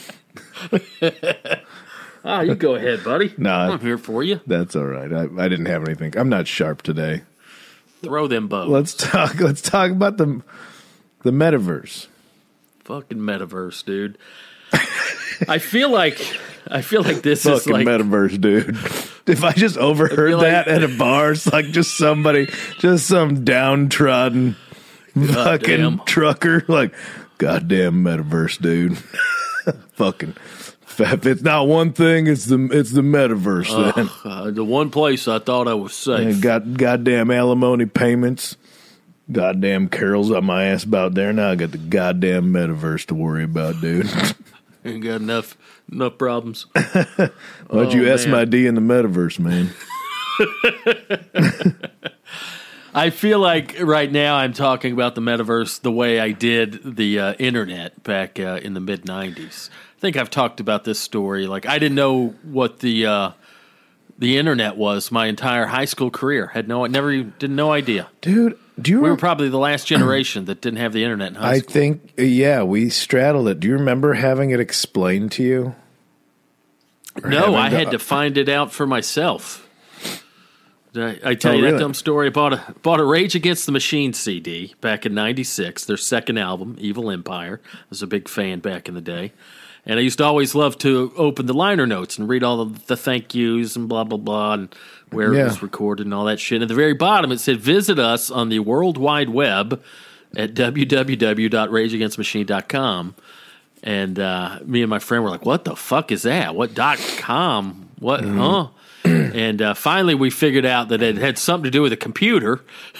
Speaker 7: Ah, you go ahead, buddy.
Speaker 6: No,
Speaker 7: I'm here for you.
Speaker 6: That's all right. I, I didn't have anything. I'm not sharp today.
Speaker 7: Throw them bows.
Speaker 6: Let's talk. Let's talk about the the metaverse.
Speaker 7: Fucking metaverse, dude. I feel like I feel like this
Speaker 6: Fucking
Speaker 7: is like
Speaker 6: metaverse, dude. If I just overheard
Speaker 7: like,
Speaker 6: that at a bar, it's like just somebody, just some downtrodden fucking
Speaker 7: damn.
Speaker 6: trucker, like, goddamn metaverse, dude. Fucking. If it's not one thing, it's the it's the metaverse.
Speaker 7: Uh,
Speaker 6: then
Speaker 7: uh, the one place I thought I was safe.
Speaker 6: and got goddamn alimony payments. Goddamn Carol's on my ass about there. Now I got the goddamn metaverse to worry about, dude.
Speaker 7: Ain't got enough enough problems.
Speaker 6: Why'd
Speaker 7: Oh,
Speaker 6: you S
Speaker 7: man.
Speaker 6: my D in the metaverse, man?
Speaker 7: I feel like right now I'm talking about the metaverse the way I did the uh, internet back uh, in the mid nineties. I think I've talked about this story. Like, I didn't know what the uh, the internet was my entire high school career. Had no, never, didn't no idea.
Speaker 6: Dude, do you
Speaker 7: We were
Speaker 6: remember?
Speaker 7: probably the last generation that didn't have the internet in high
Speaker 6: I
Speaker 7: school.
Speaker 6: think, yeah, we straddled it. Do you remember having it explained to you? Or
Speaker 7: No,
Speaker 6: having
Speaker 7: I
Speaker 6: to-
Speaker 7: had to find it out for myself. Did I, I tell
Speaker 6: Oh,
Speaker 7: you
Speaker 6: really?
Speaker 7: that dumb story? I bought a, bought a Rage Against the Machine C D back in ninety-six, their second album, Evil Empire. I was a big fan back in the day. And I used to always love to open the liner notes and read all of the thank yous and blah, blah, blah, and where
Speaker 6: Yeah.
Speaker 7: it was recorded and all that shit. And at the very bottom, it said, visit us on the World Wide Web at w w w dot rage against machine dot com. And uh, me and my friend were like, what the fuck is that? What dot com? What,
Speaker 6: Mm-hmm.
Speaker 7: huh? And uh, finally, we figured out that it had something to do with a computer.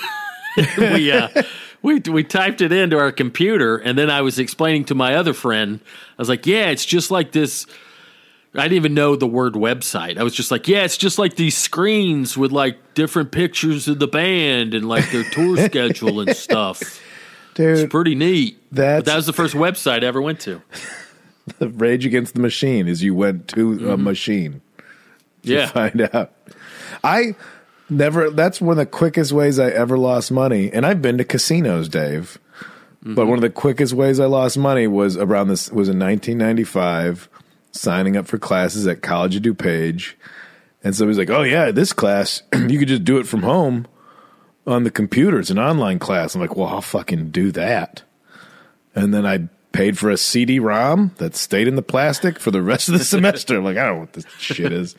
Speaker 7: we uh, we we typed it into our computer, and then I was explaining to my other friend. I was like, "Yeah, it's just like this." I didn't even know the word website. I was just like, "Yeah, it's just like these screens with like different pictures of the band and like their tour schedule and stuff."
Speaker 6: Dude,
Speaker 7: It's pretty neat.
Speaker 6: That's-
Speaker 7: But that was the first website I ever went to.
Speaker 6: the Rage Against the Machine is you went to a machine to
Speaker 7: Yeah.
Speaker 6: find out. I never, that's one of the quickest ways I ever lost money. And I've been to casinos, Dave. But one of the quickest ways I lost money was around this, was in nineteen ninety-five, signing up for classes at College of DuPage. And somebody's like, oh, yeah, this class, you could just do it from home on the computer. It's an online class. I'm like, well, I'll fucking do that. And then I paid for a C D ROM that stayed in the plastic for the rest of the semester. I'm like, I don't know what this shit is.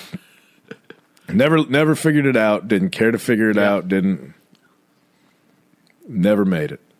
Speaker 6: Never, never figured it out. Didn't care to figure it
Speaker 7: Yeah.
Speaker 6: out. Didn't. Never made it.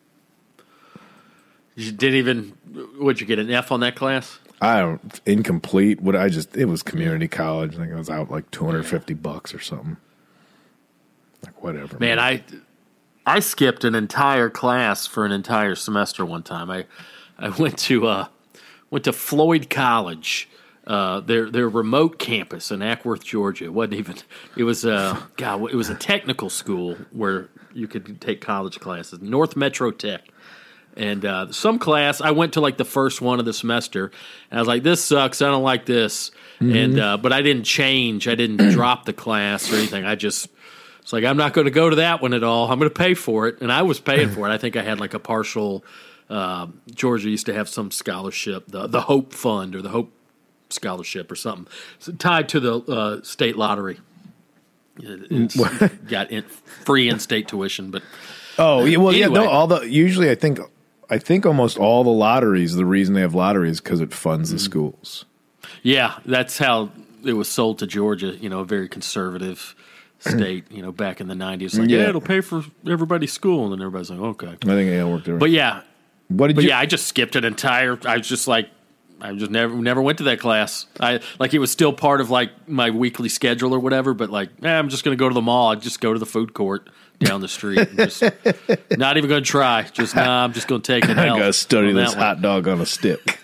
Speaker 7: You didn't even, what'd you get, an F on that class?
Speaker 6: I don't incomplete. What I just it was community college. I think I was out like two hundred fifty bucks or something. Like whatever.
Speaker 7: Man, I I skipped an entire class for an entire semester one time. I I went to uh went to Floyd College, uh, their their remote campus in Ackworth, Georgia. It wasn't even. It was uh God. It was a technical school where you could take college classes. North Metro Tech. And uh, some class, I went to like the first one of the semester, and I was like, "This sucks. I don't like this."
Speaker 6: Mm-hmm.
Speaker 7: And uh, but I didn't change. I didn't drop the class or anything. I just it's like I'm not going to go to that one at all. I'm going to pay for it, and I was paying for it. I think I had like a partial. Uh, Georgia used to have some scholarship, the the Hope Fund or the Hope Scholarship or something, so tied to the uh, state lottery. It's got in, free in-state tuition, but
Speaker 6: Oh, yeah, well, yeah,
Speaker 7: Anyway.
Speaker 6: no, all the usually I think I think almost all the lotteries, the reason they have lotteries because it funds the schools.
Speaker 7: yeah, that's how it was sold to Georgia. You know, a very conservative state. You know, back in the nineties, like
Speaker 6: Yeah.
Speaker 7: yeah. it'll pay for everybody's school, and then everybody's like, okay.
Speaker 6: I think yeah, it worked there.
Speaker 7: But yeah,
Speaker 6: what did
Speaker 7: but
Speaker 6: you?
Speaker 7: yeah, I just skipped an entire. I was just like, I just never never went to that class. I like it was still part of like my weekly schedule or whatever. But like, eh, I'm just going to go to the mall. I just go to the food court down the street. And just, not even going to try. Just nah, I'm just going to take an
Speaker 6: I
Speaker 7: L
Speaker 6: gotta study
Speaker 7: on
Speaker 6: this
Speaker 7: that one.
Speaker 6: hot dog on a stick.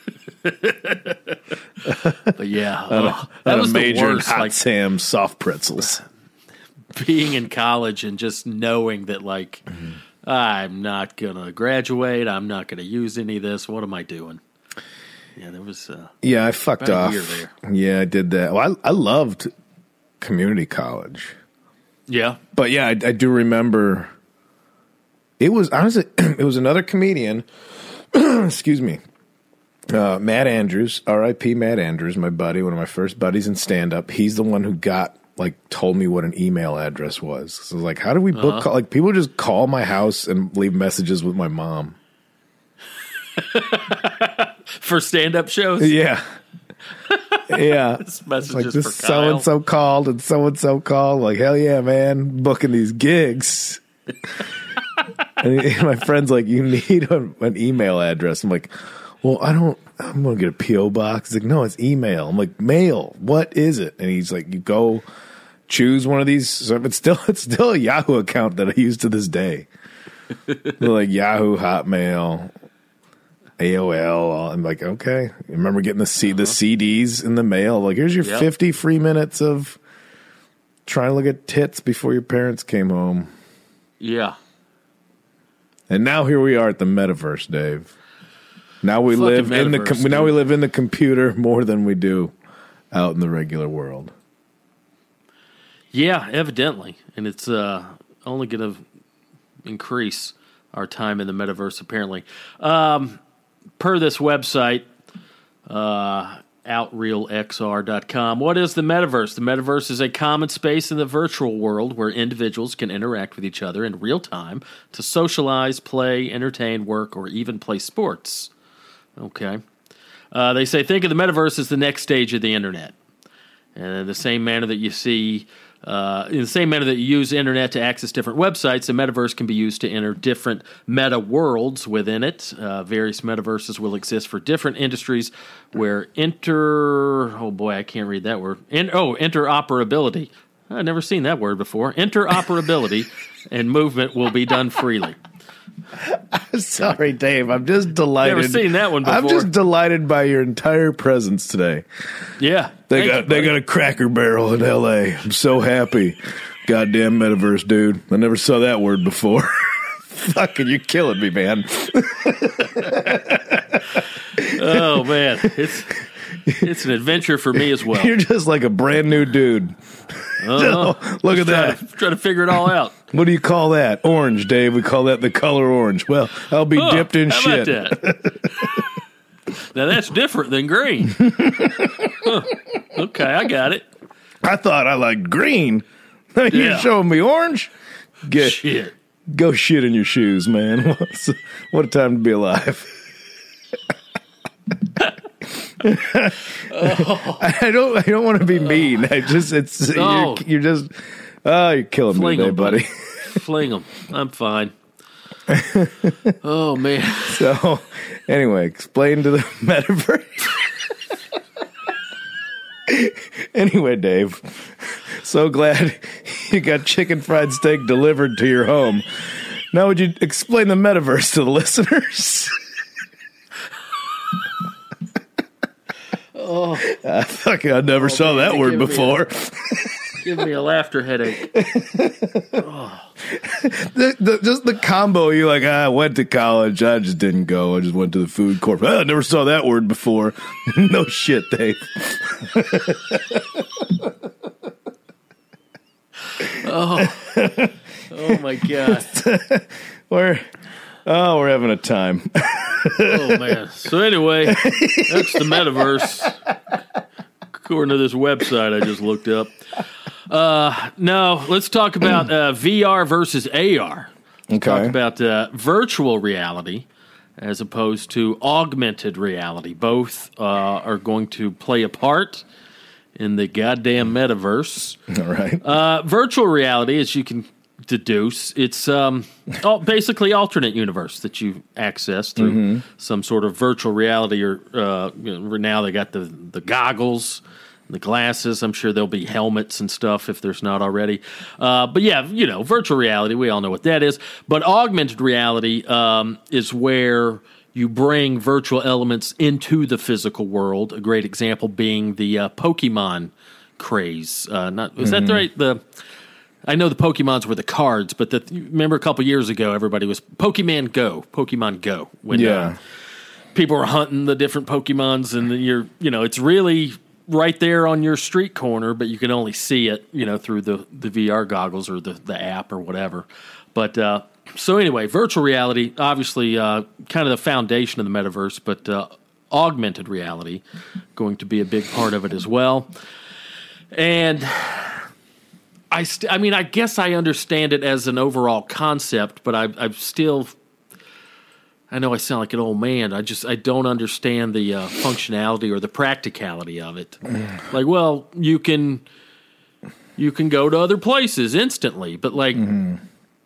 Speaker 7: But yeah, oh, that
Speaker 6: At a
Speaker 7: was the
Speaker 6: major in
Speaker 7: worst.
Speaker 6: Hot
Speaker 7: Like
Speaker 6: Sam soft pretzels.
Speaker 7: being in college and just knowing that like I'm not gonna graduate, I'm not gonna use any of this. What am I doing? Yeah, there was. Uh,
Speaker 6: Yeah, I fucked
Speaker 7: About a
Speaker 6: off.
Speaker 7: year there.
Speaker 6: Yeah, I did that. Well, I, I loved community college,
Speaker 7: yeah,
Speaker 6: but yeah, I, I do remember. It was honestly, it was another comedian. Excuse me, uh, Matt Andrews, R I P Matt Andrews, my buddy, one of my first buddies in stand up. He's the one who got like told me what an email address was. So I was like, how do we book?
Speaker 7: Uh-huh.
Speaker 6: Call? Like people just call my house and leave messages with my mom.
Speaker 7: for stand-up shows.
Speaker 6: Yeah. Yeah.
Speaker 7: This message
Speaker 6: Like
Speaker 7: is
Speaker 6: this
Speaker 7: for
Speaker 6: so
Speaker 7: Kyle.
Speaker 6: and so called and so and so called. Like, hell yeah, man, booking these gigs. And he- my friend's like, you need a, an email address. I'm like, well, I don't, I'm going to get a P O box. He's like, no, it's email. I'm like, mail. What is it? And he's like, you go choose one of these. So it's still, it's still a Yahoo account that I use to this day. They're like Yahoo, Hotmail, A O L. I'm like, okay. I remember getting the C, the C Ds in the mail. Like, here's your
Speaker 7: Yep.
Speaker 6: fifty free minutes of trying to look at tits before your parents came home.
Speaker 7: Yeah.
Speaker 6: And now here we are at the metaverse, Dave. Now we
Speaker 7: Fucking
Speaker 6: live in the
Speaker 7: metaverse,
Speaker 6: com- now
Speaker 7: dude.
Speaker 6: we live in the computer more than we do out in the regular world.
Speaker 7: Yeah, evidently. And it's uh, only going to increase our time in the metaverse, apparently. Um, per this website, uh, outreal x r dot com, what is the metaverse? The metaverse is a common space in the virtual world where individuals can interact with each other in real time to socialize, play, entertain, work, or even play sports. Okay. Uh, they say, think of the metaverse as the next stage of the internet. And in the same manner that you see, uh, in the same manner that you use the internet to access different websites, the metaverse can be used to enter different meta worlds within it. Uh, various metaverses will exist for different industries where inter, oh boy, I can't read that word. In, oh, interoperability. I've never seen that word before. Interoperability and movement will be done freely.
Speaker 6: Sorry, Dave. I'm just delighted.
Speaker 7: Never seen that one before.
Speaker 6: I'm just delighted by your entire presence today.
Speaker 7: Yeah.
Speaker 6: They
Speaker 7: Thank
Speaker 6: got
Speaker 7: you,
Speaker 6: they
Speaker 7: buddy.
Speaker 6: got a Cracker Barrel in L A. I'm so happy. Goddamn metaverse, dude. I never saw that word before. Fucking, you're killing me, man.
Speaker 7: Oh man, it's it's an adventure for me as well.
Speaker 6: You're just like a brand new dude.
Speaker 7: Uh-huh.
Speaker 6: Look at
Speaker 7: Try
Speaker 6: that.
Speaker 7: to, try to figure it all out.
Speaker 6: What do you call that? Orange, Dave. We call that the color orange. Well, I'll be
Speaker 7: Oh,
Speaker 6: dipped in
Speaker 7: how
Speaker 6: shit.
Speaker 7: about that? Now that's different than green. Huh. Okay, I got it.
Speaker 6: I thought I liked green. You're
Speaker 7: Yeah.
Speaker 6: showing me orange? Get,
Speaker 7: Shit.
Speaker 6: Go shit in your shoes, man. What a time to be alive.
Speaker 7: Oh.
Speaker 6: I don't. I don't want to be mean. I just. It's.
Speaker 7: No.
Speaker 6: You're, you're just. Oh, you're killing
Speaker 7: Fling
Speaker 6: me today,
Speaker 7: 'em,
Speaker 6: buddy.
Speaker 7: Fling them. I'm fine. Oh man.
Speaker 6: So, anyway, explain to the metaverse. Anyway, Dave. So glad you got chicken fried steak delivered to your home. Now, would you explain the metaverse to the listeners?
Speaker 7: Oh,
Speaker 6: Uh, fuck, I never saw
Speaker 7: man,
Speaker 6: that
Speaker 7: you're
Speaker 6: word
Speaker 7: giving me
Speaker 6: before.
Speaker 7: give me a laughter headache.
Speaker 6: the, the, just the combo, you're like, ah, I went to college. I just didn't go. I just went to the food court. Ah, I never saw that word before. No shit, Dave.
Speaker 7: Oh, oh my god.
Speaker 6: We're, oh, we're having a time.
Speaker 7: Oh man. So anyway, that's the metaverse, according to this website I just looked up. Uh, no, let's talk about uh, V R versus A R. Let's
Speaker 6: Okay.
Speaker 7: talk about uh, virtual reality as opposed to augmented reality. Both uh, are going to play a part in the goddamn metaverse.
Speaker 6: All right.
Speaker 7: Uh, virtual reality, as you can deduce, it's um, all, basically alternate universe that you access through
Speaker 6: Mm-hmm.
Speaker 7: some sort of virtual reality. Or uh, you know, now they got the the goggles, the glasses. I'm sure there'll be helmets and stuff if there's not already. Uh, but yeah, you know, virtual reality, we all know what that is. But augmented reality um, is where you bring virtual elements into the physical world. A great example being the uh, Pokemon craze. Uh, not is
Speaker 6: Mm-hmm.
Speaker 7: that right? The I know the Pokemons were the cards, but the, remember a couple years ago, everybody was Pokemon Go, Pokemon Go. When
Speaker 6: Yeah.
Speaker 7: uh, people were hunting the different Pokemons, and you're, you know, it's really right there on your street corner, but you can only see it, you know, through the, the V R goggles or the, the app or whatever. But uh, so anyway, virtual reality, obviously, uh, kind of the foundation of the metaverse, but uh, augmented reality going to be a big part of it as well. And I, st- I mean, I guess I understand it as an overall concept, but I, I'm still. I know I sound like an old man. I just I don't understand the uh, functionality or the practicality of it. Like, well, you can you can go to other places instantly, but like
Speaker 6: Mm-hmm.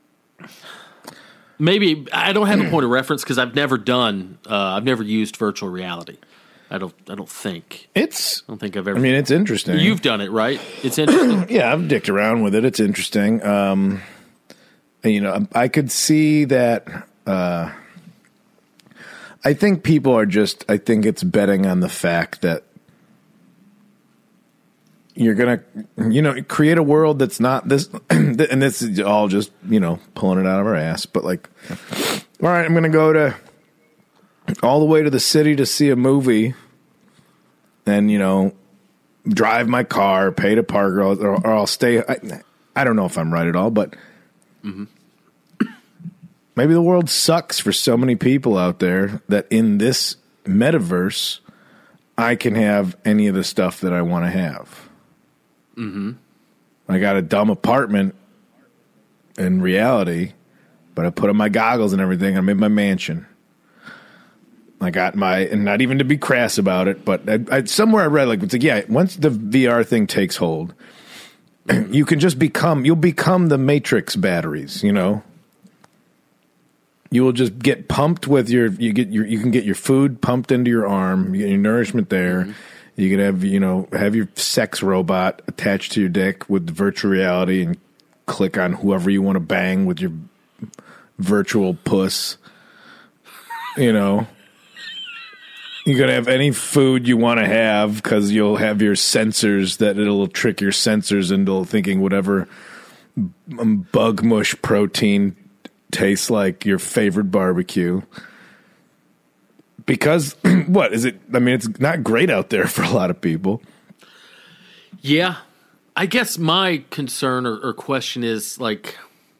Speaker 7: maybe I don't have a point of reference because I've never done uh, I've never used virtual reality. I don't I don't think
Speaker 6: It's.
Speaker 7: I don't think I've ever.
Speaker 6: I mean, it's interesting.
Speaker 7: You've done it, right? It's interesting.
Speaker 6: Yeah, I've dicked around with it. It's interesting. Um, and, you know, I could see that. Uh, I think people are just. I think it's betting on the fact that you're gonna, you know, create a world that's not this, and this is all just, you know, pulling it out of our ass. But like, all right, I'm gonna go to all the way to the city to see a movie, and you know, drive my car, pay to park, or, or I'll stay. I, I don't know if I'm right at all, but mm-hmm. maybe the world sucks for so many people out there that in this metaverse, I can have any of the stuff that I want to have.
Speaker 7: Mm-hmm.
Speaker 6: I got a dumb apartment in reality, but I put on my goggles and everything. I'm in my mansion. I got my, and not even to be crass about it, but I, I, somewhere I read, like, it's like, yeah, once the V R thing takes hold, you can just become, you'll become the Matrix batteries, you know? You will just get pumped with your, you get your, you can get your food pumped into your arm, you get your nourishment there. Mm-hmm. You can have, you know, have your sex robot attached to your dick with virtual reality and click on whoever you want to bang with your virtual puss. You know, you can have any food you want to have because you'll have your sensors that it'll trick your sensors into thinking whatever bug mush protein tastes like your favorite barbecue. Because, what, is it, I mean, it's not great out there for a lot of people.
Speaker 7: Yeah. I guess my concern or, or question is, like...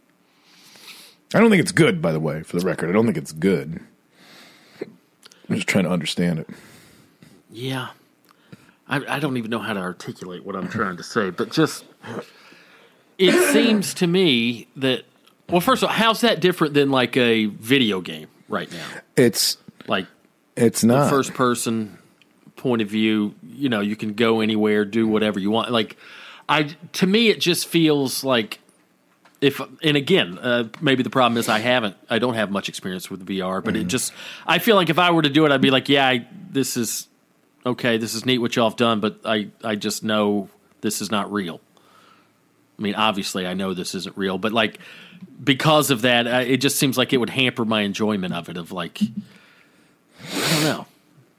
Speaker 6: I don't think it's good, by the way, for the record. I don't think it's good. I'm just trying to understand it.
Speaker 7: Yeah. I, I don't even know how to articulate what I'm trying to say, but just... It seems to me that... Well, first of all, how's that different than, like, a video game right now?
Speaker 6: It's...
Speaker 7: Like...
Speaker 6: It's not
Speaker 7: the first person point of view. You know, you can go anywhere, do whatever you want. Like, I to me, it just feels like if. And again, uh, maybe the problem is I haven't. I don't have much experience with V R, but mm-hmm. it just. I feel like if I were to do it, I'd be like, yeah, I, this is okay. This is neat what y'all have done, but I I just know this is not real. I mean, obviously, I know this isn't real, but like because of that, I, it just seems like it would hamper my enjoyment of it. Of like. I don't know.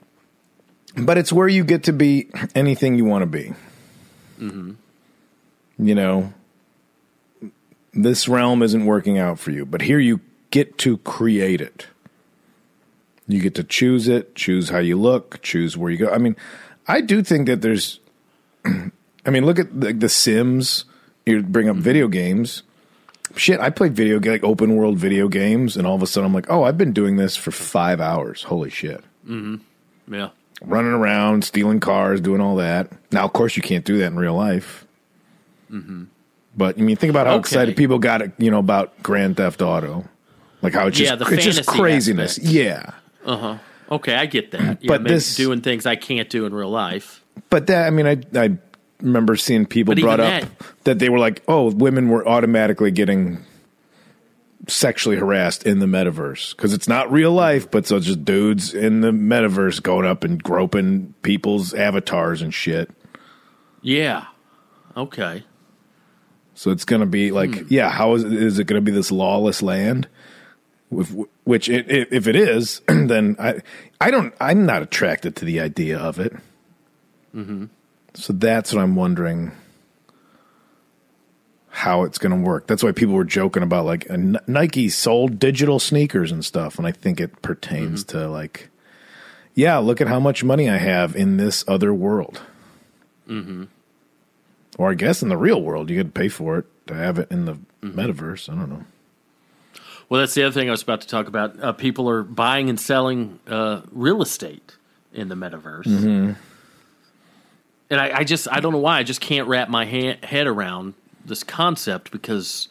Speaker 6: But it's where you get to be anything you want to be.
Speaker 7: Mm-hmm.
Speaker 6: You know, this realm isn't working out for you, but here you get to create it. You get to choose it, choose how you look, choose where you go. I mean, I do think that there's, I mean, look at the, the Sims. You bring up mm-hmm. video games. Shit, I play video like open world video games, and all of a sudden I'm like, oh, I've been doing this for five hours. Holy shit!
Speaker 7: Mm-hmm. Yeah,
Speaker 6: running around, stealing cars, doing all that. Now, of course, you can't do that in real life.
Speaker 7: Mm-hmm.
Speaker 6: But I mean, think about how
Speaker 7: okay.
Speaker 6: excited people got, you know, about Grand Theft Auto, like how it's just
Speaker 7: yeah, the
Speaker 6: it's just craziness.
Speaker 7: Aspect.
Speaker 6: Yeah.
Speaker 7: Uh huh. Okay, I get that. Yeah,
Speaker 6: but this
Speaker 7: doing things I can't do in real life.
Speaker 6: But that, I mean, I I. remember seeing people
Speaker 7: but
Speaker 6: brought up
Speaker 7: that,
Speaker 6: that they were like, oh, women were automatically getting sexually harassed in the metaverse because it's not real life, but so it's just dudes in the metaverse going up and groping people's avatars and shit.
Speaker 7: Yeah. Okay.
Speaker 6: So it's going to be like, hmm. yeah, how is, is it going to be this lawless land? With, which it, it, if it is, then I, I don't, I'm not attracted to the idea of it.
Speaker 7: Mm-hmm.
Speaker 6: So that's what I'm wondering how it's going to work. That's why people were joking about like a N- Nike sold digital sneakers and stuff. And I think it pertains mm-hmm. to like, yeah, look at how much money I have in this other world.
Speaker 7: Mm-hmm.
Speaker 6: Or I guess in the real world, you could pay for it to have it in the mm-hmm. metaverse. I don't know.
Speaker 7: Well, that's the other thing I was about to talk about. Uh, people are buying and selling uh, real estate in the metaverse.
Speaker 6: Mm-hmm.
Speaker 7: And I, I just, I don't know why, I just can't wrap my ha- head around this concept because,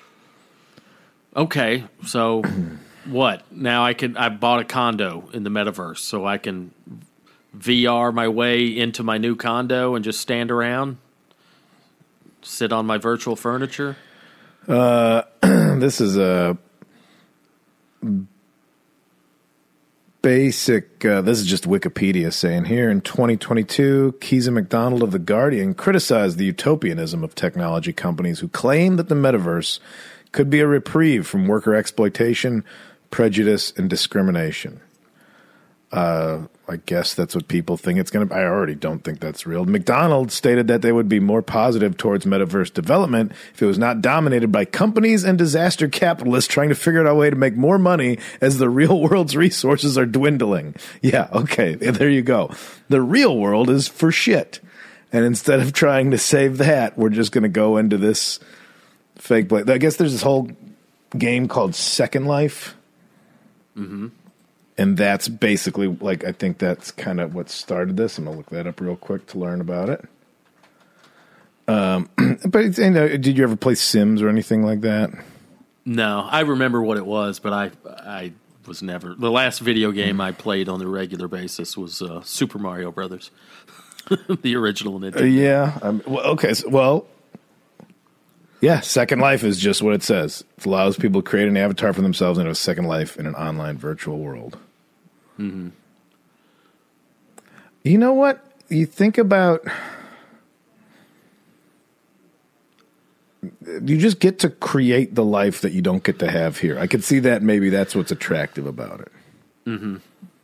Speaker 7: okay, so what? Now I can, I bought a condo in the metaverse, so I can V R my way into my new condo and just stand around, sit on my virtual furniture?
Speaker 6: Uh, this is a basic, uh, this is just Wikipedia saying here, in twenty twenty-two, Keza McDonald of The Guardian criticized the utopianism of technology companies who claim that the metaverse could be a reprieve from worker exploitation, prejudice, and discrimination. Uh, I guess that's what people think it's going to be. I already don't think that's real. McDonald's stated that they would be more positive towards metaverse development if it was not dominated by companies and disaster capitalists trying to figure out a way to make more money as the real world's resources are dwindling. Yeah, okay, there you go. The real world is for shit. And instead of trying to save that, we're just going to go into this fake play. I guess there's this whole game called Second Life.
Speaker 7: Mm-hmm.
Speaker 6: And that's basically, like, I think that's kind of what started this. I'm going to look that up real quick to learn about it. Um, but, you know, did you ever play Sims or anything like that?
Speaker 7: No, I remember what it was, but I I was never. The last video game I played on a regular basis was uh, Super Mario Brothers, the original Nintendo.
Speaker 6: Uh, yeah. Um, well, okay. So, well, yeah, Second Life is just what it says. It allows people to create an avatar for themselves and have a second life in an online virtual world.
Speaker 7: Mm-hmm.
Speaker 6: You know what? You think about... You just get to create the life that you don't get to have here. I could see that maybe that's what's attractive about it.
Speaker 7: Mm-hmm.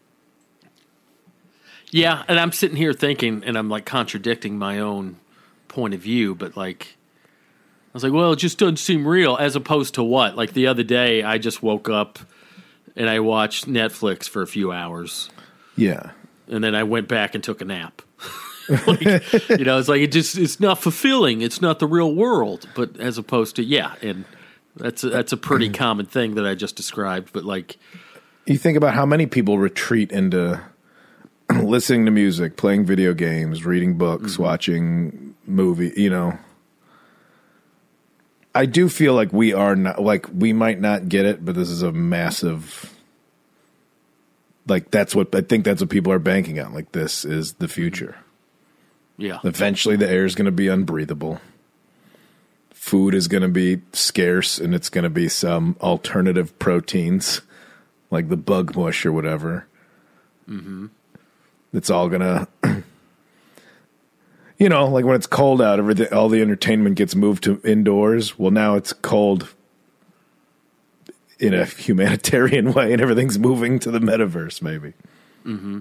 Speaker 7: Yeah, and I'm sitting here thinking, and I'm like contradicting my own point of view, but like... I was like, well, it just doesn't seem real, as opposed to what? Like the other day, I just woke up and I watched Netflix for a few hours.
Speaker 6: Yeah.
Speaker 7: And then I went back and took a nap. Like, you know, it's like, it just, it's not fulfilling. It's not the real world. But as opposed to, yeah, and that's a, that's a pretty common thing that I just described. But like,
Speaker 6: you think about how many people retreat into listening to music, playing video games, reading books, mm-hmm. watching movie, you know. I do feel like we are not, like, we might not get it, but this is a massive, like, that's what, I think that's what people are banking on. Like, this is the future.
Speaker 7: Yeah.
Speaker 6: Eventually the air is going to be unbreathable. Food is going to be scarce, and it's going to be some alternative proteins, like the bug mush or whatever.
Speaker 7: Mm-hmm.
Speaker 6: It's all going to... You know, like when it's cold out, everything, all the entertainment gets moved to indoors. Well, now it's cold in a humanitarian way, and everything's moving to the metaverse, maybe.
Speaker 7: Mm-hmm.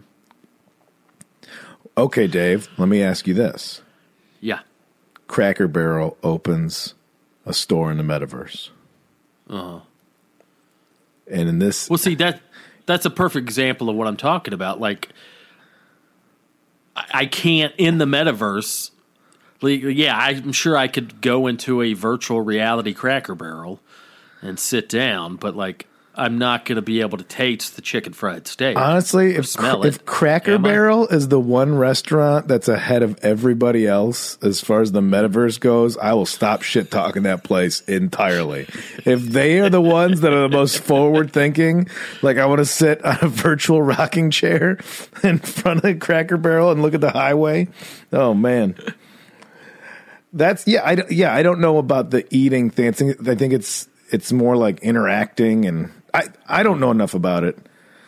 Speaker 6: Okay, Dave, let me ask you this.
Speaker 7: Yeah.
Speaker 6: Cracker Barrel opens a store in the metaverse.
Speaker 7: Uh-huh.
Speaker 6: And in this...
Speaker 7: Well, see, that that's a perfect example of what I'm talking about. Like... I can't, in the metaverse, yeah, I'm sure I could go into a virtual reality Cracker Barrel and sit down, but, like, I'm not going to be able to taste the chicken fried steak.
Speaker 6: Honestly, if,
Speaker 7: smell
Speaker 6: if
Speaker 7: it.
Speaker 6: Cracker
Speaker 7: Am
Speaker 6: Barrel
Speaker 7: I?
Speaker 6: is the one restaurant that's ahead of everybody else as far as the metaverse goes, I will stop shit talking that place entirely. If they are the ones that are the most forward thinking, like I want to sit on a virtual rocking chair in front of a Cracker Barrel and look at the highway. Oh man. That's yeah, I yeah, I don't know about the eating thing. I think it's it's more like interacting, and I, I don't know enough about it.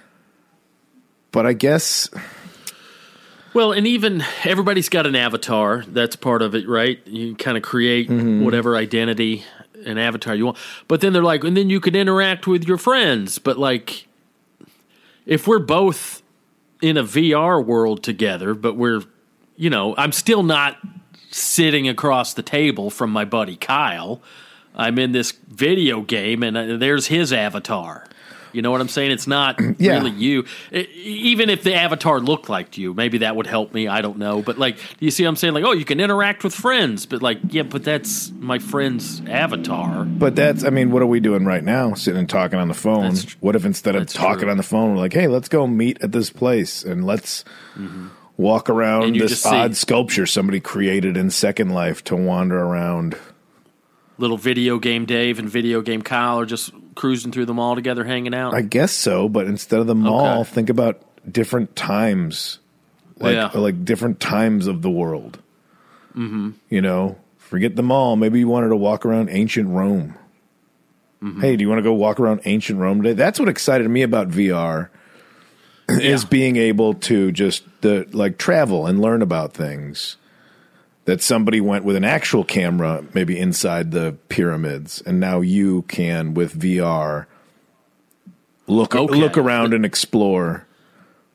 Speaker 6: But I guess...
Speaker 7: Well, and even everybody's got an avatar. That's part of it, right? You kind of create mm-hmm. whatever identity and avatar you want. But then they're like, and then you can interact with your friends. But like, if we're both in a V R world together, but we're, you know, I'm still not sitting across the table from my buddy Kyle. I'm in this video game, and there's his avatar. You know what I'm saying? It's not
Speaker 6: yeah.
Speaker 7: really you. It, even if the avatar looked like you, maybe that would help me. I don't know. But, like, do you see what I'm saying? Like, oh, you can interact with friends. But, like, yeah, but that's my friend's avatar.
Speaker 6: But that's, I mean, what are we doing right now? Sitting and talking on the phone.
Speaker 7: That's,
Speaker 6: what if instead of
Speaker 7: that's
Speaker 6: talking
Speaker 7: true.
Speaker 6: on the phone, we're like, hey, let's go meet at this place, and let's mm-hmm. walk around this odd sculpture somebody created in Second Life to wander around.
Speaker 7: Little video game Dave and video game Kyle are just cruising through the mall together, hanging out?
Speaker 6: I guess so, but instead of the mall,
Speaker 7: okay.
Speaker 6: think about different times. Like,
Speaker 7: yeah.
Speaker 6: like different times of the world.
Speaker 7: Mm-hmm.
Speaker 6: You know, forget the mall. Maybe you wanted to walk around ancient Rome. Mm-hmm. Hey, do you want to go walk around ancient Rome today? That's what excited me about V R is
Speaker 7: yeah.
Speaker 6: being able to just the, like travel and learn about things. That somebody went with an actual camera, maybe inside the pyramids, and now you can, with V R, look
Speaker 7: okay.
Speaker 6: look around and explore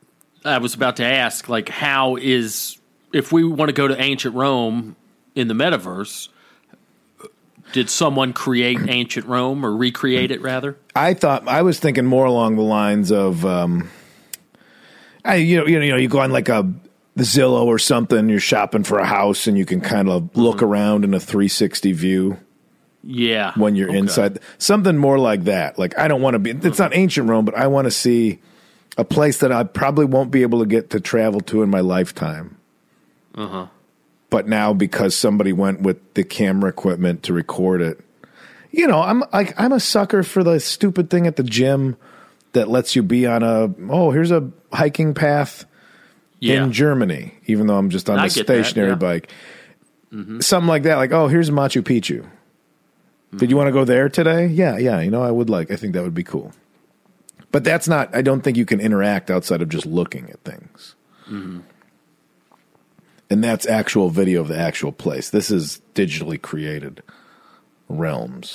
Speaker 7: I was about to ask, like, how is, if we want to go to ancient Rome in the metaverse, did someone create ancient Rome or recreate it, rather?
Speaker 6: I thought, I was thinking more along the lines of, um, I, you know, you know, you know, you go on like a Zillow or something, you're shopping for a house and you can kind of look mm-hmm. around in a three sixty view.
Speaker 7: Yeah.
Speaker 6: When you're okay. inside. Something more like that. Like, I don't want to be, it's not ancient Rome, but I want to see a place that I probably won't be able to get to travel to in my lifetime.
Speaker 7: Uh-huh.
Speaker 6: But now because somebody went with the camera equipment to record it. You know, I'm like I'm a sucker for the stupid thing at the gym that lets you be on a, oh, here's a hiking path yeah. in Germany, even though I'm just on
Speaker 7: I
Speaker 6: a stationary
Speaker 7: that, yeah.
Speaker 6: bike. Mm-hmm. Something like that. Like, oh, here's Machu Picchu. Did you want to go there today? Yeah, yeah. You know, I would like. I think that would be cool. But that's not. I don't think you can interact outside of just looking at things.
Speaker 7: Mm-hmm.
Speaker 6: And that's actual video of the actual place. This is digitally created realms.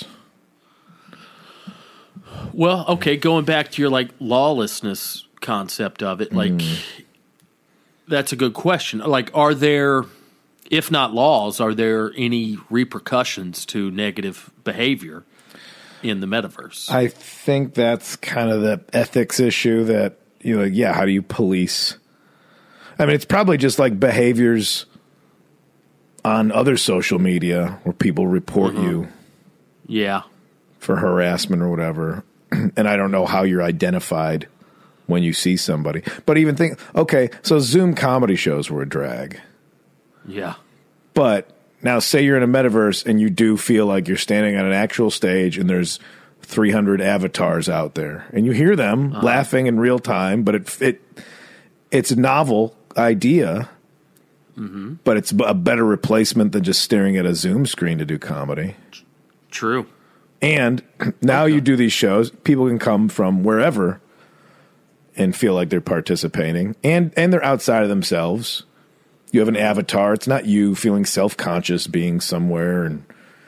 Speaker 7: Well, okay. Going back to your like lawlessness concept of it, like mm. that's a good question. Like, are there? If not laws, are there any repercussions to negative behavior in the metaverse?
Speaker 6: I think that's kind of the ethics issue that, you know, yeah, how do you police? I mean, it's probably just like behaviors on other social media where people report mm-hmm. you.
Speaker 7: Yeah.
Speaker 6: For harassment or whatever. And I don't know how you're identified when you see somebody. But even think, okay, so Zoom comedy shows were a drag.
Speaker 7: Yeah.
Speaker 6: But now say you're in a metaverse and you do feel like you're standing on an actual stage and there's three hundred avatars out there and you hear them uh-huh. laughing in real time, but it it it's a novel idea,
Speaker 7: mm-hmm.
Speaker 6: but it's a better replacement than just staring at a Zoom screen to do comedy.
Speaker 7: True.
Speaker 6: And now okay. you do these shows, people can come from wherever and feel like they're participating and, and they're outside of themselves. You have an avatar. It's not you feeling self-conscious being somewhere, and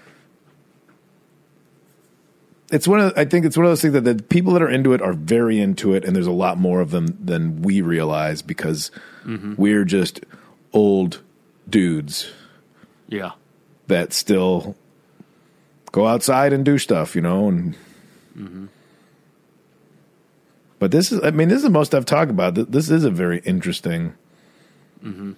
Speaker 6: it's one of. I think it's one of those things that the people that are into it are very into it, and there's a lot more of them than we realize because mm-hmm. we're just old dudes.
Speaker 7: Yeah,
Speaker 6: that still go outside and do stuff, you know, and.
Speaker 7: Mm-hmm.
Speaker 6: But this is. I mean, this is the most I've talked about. This is a very interesting.
Speaker 7: Mm-hmm.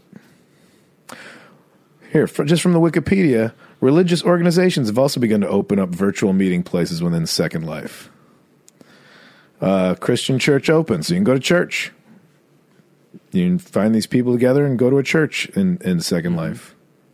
Speaker 6: Here, for, just from the Wikipedia, religious organizations have also begun to open up virtual meeting places within Second Life. Uh, Christian church open, so you can go to church. You can find these people together and go to a church in, in Second
Speaker 7: Mm-hmm.
Speaker 6: Life.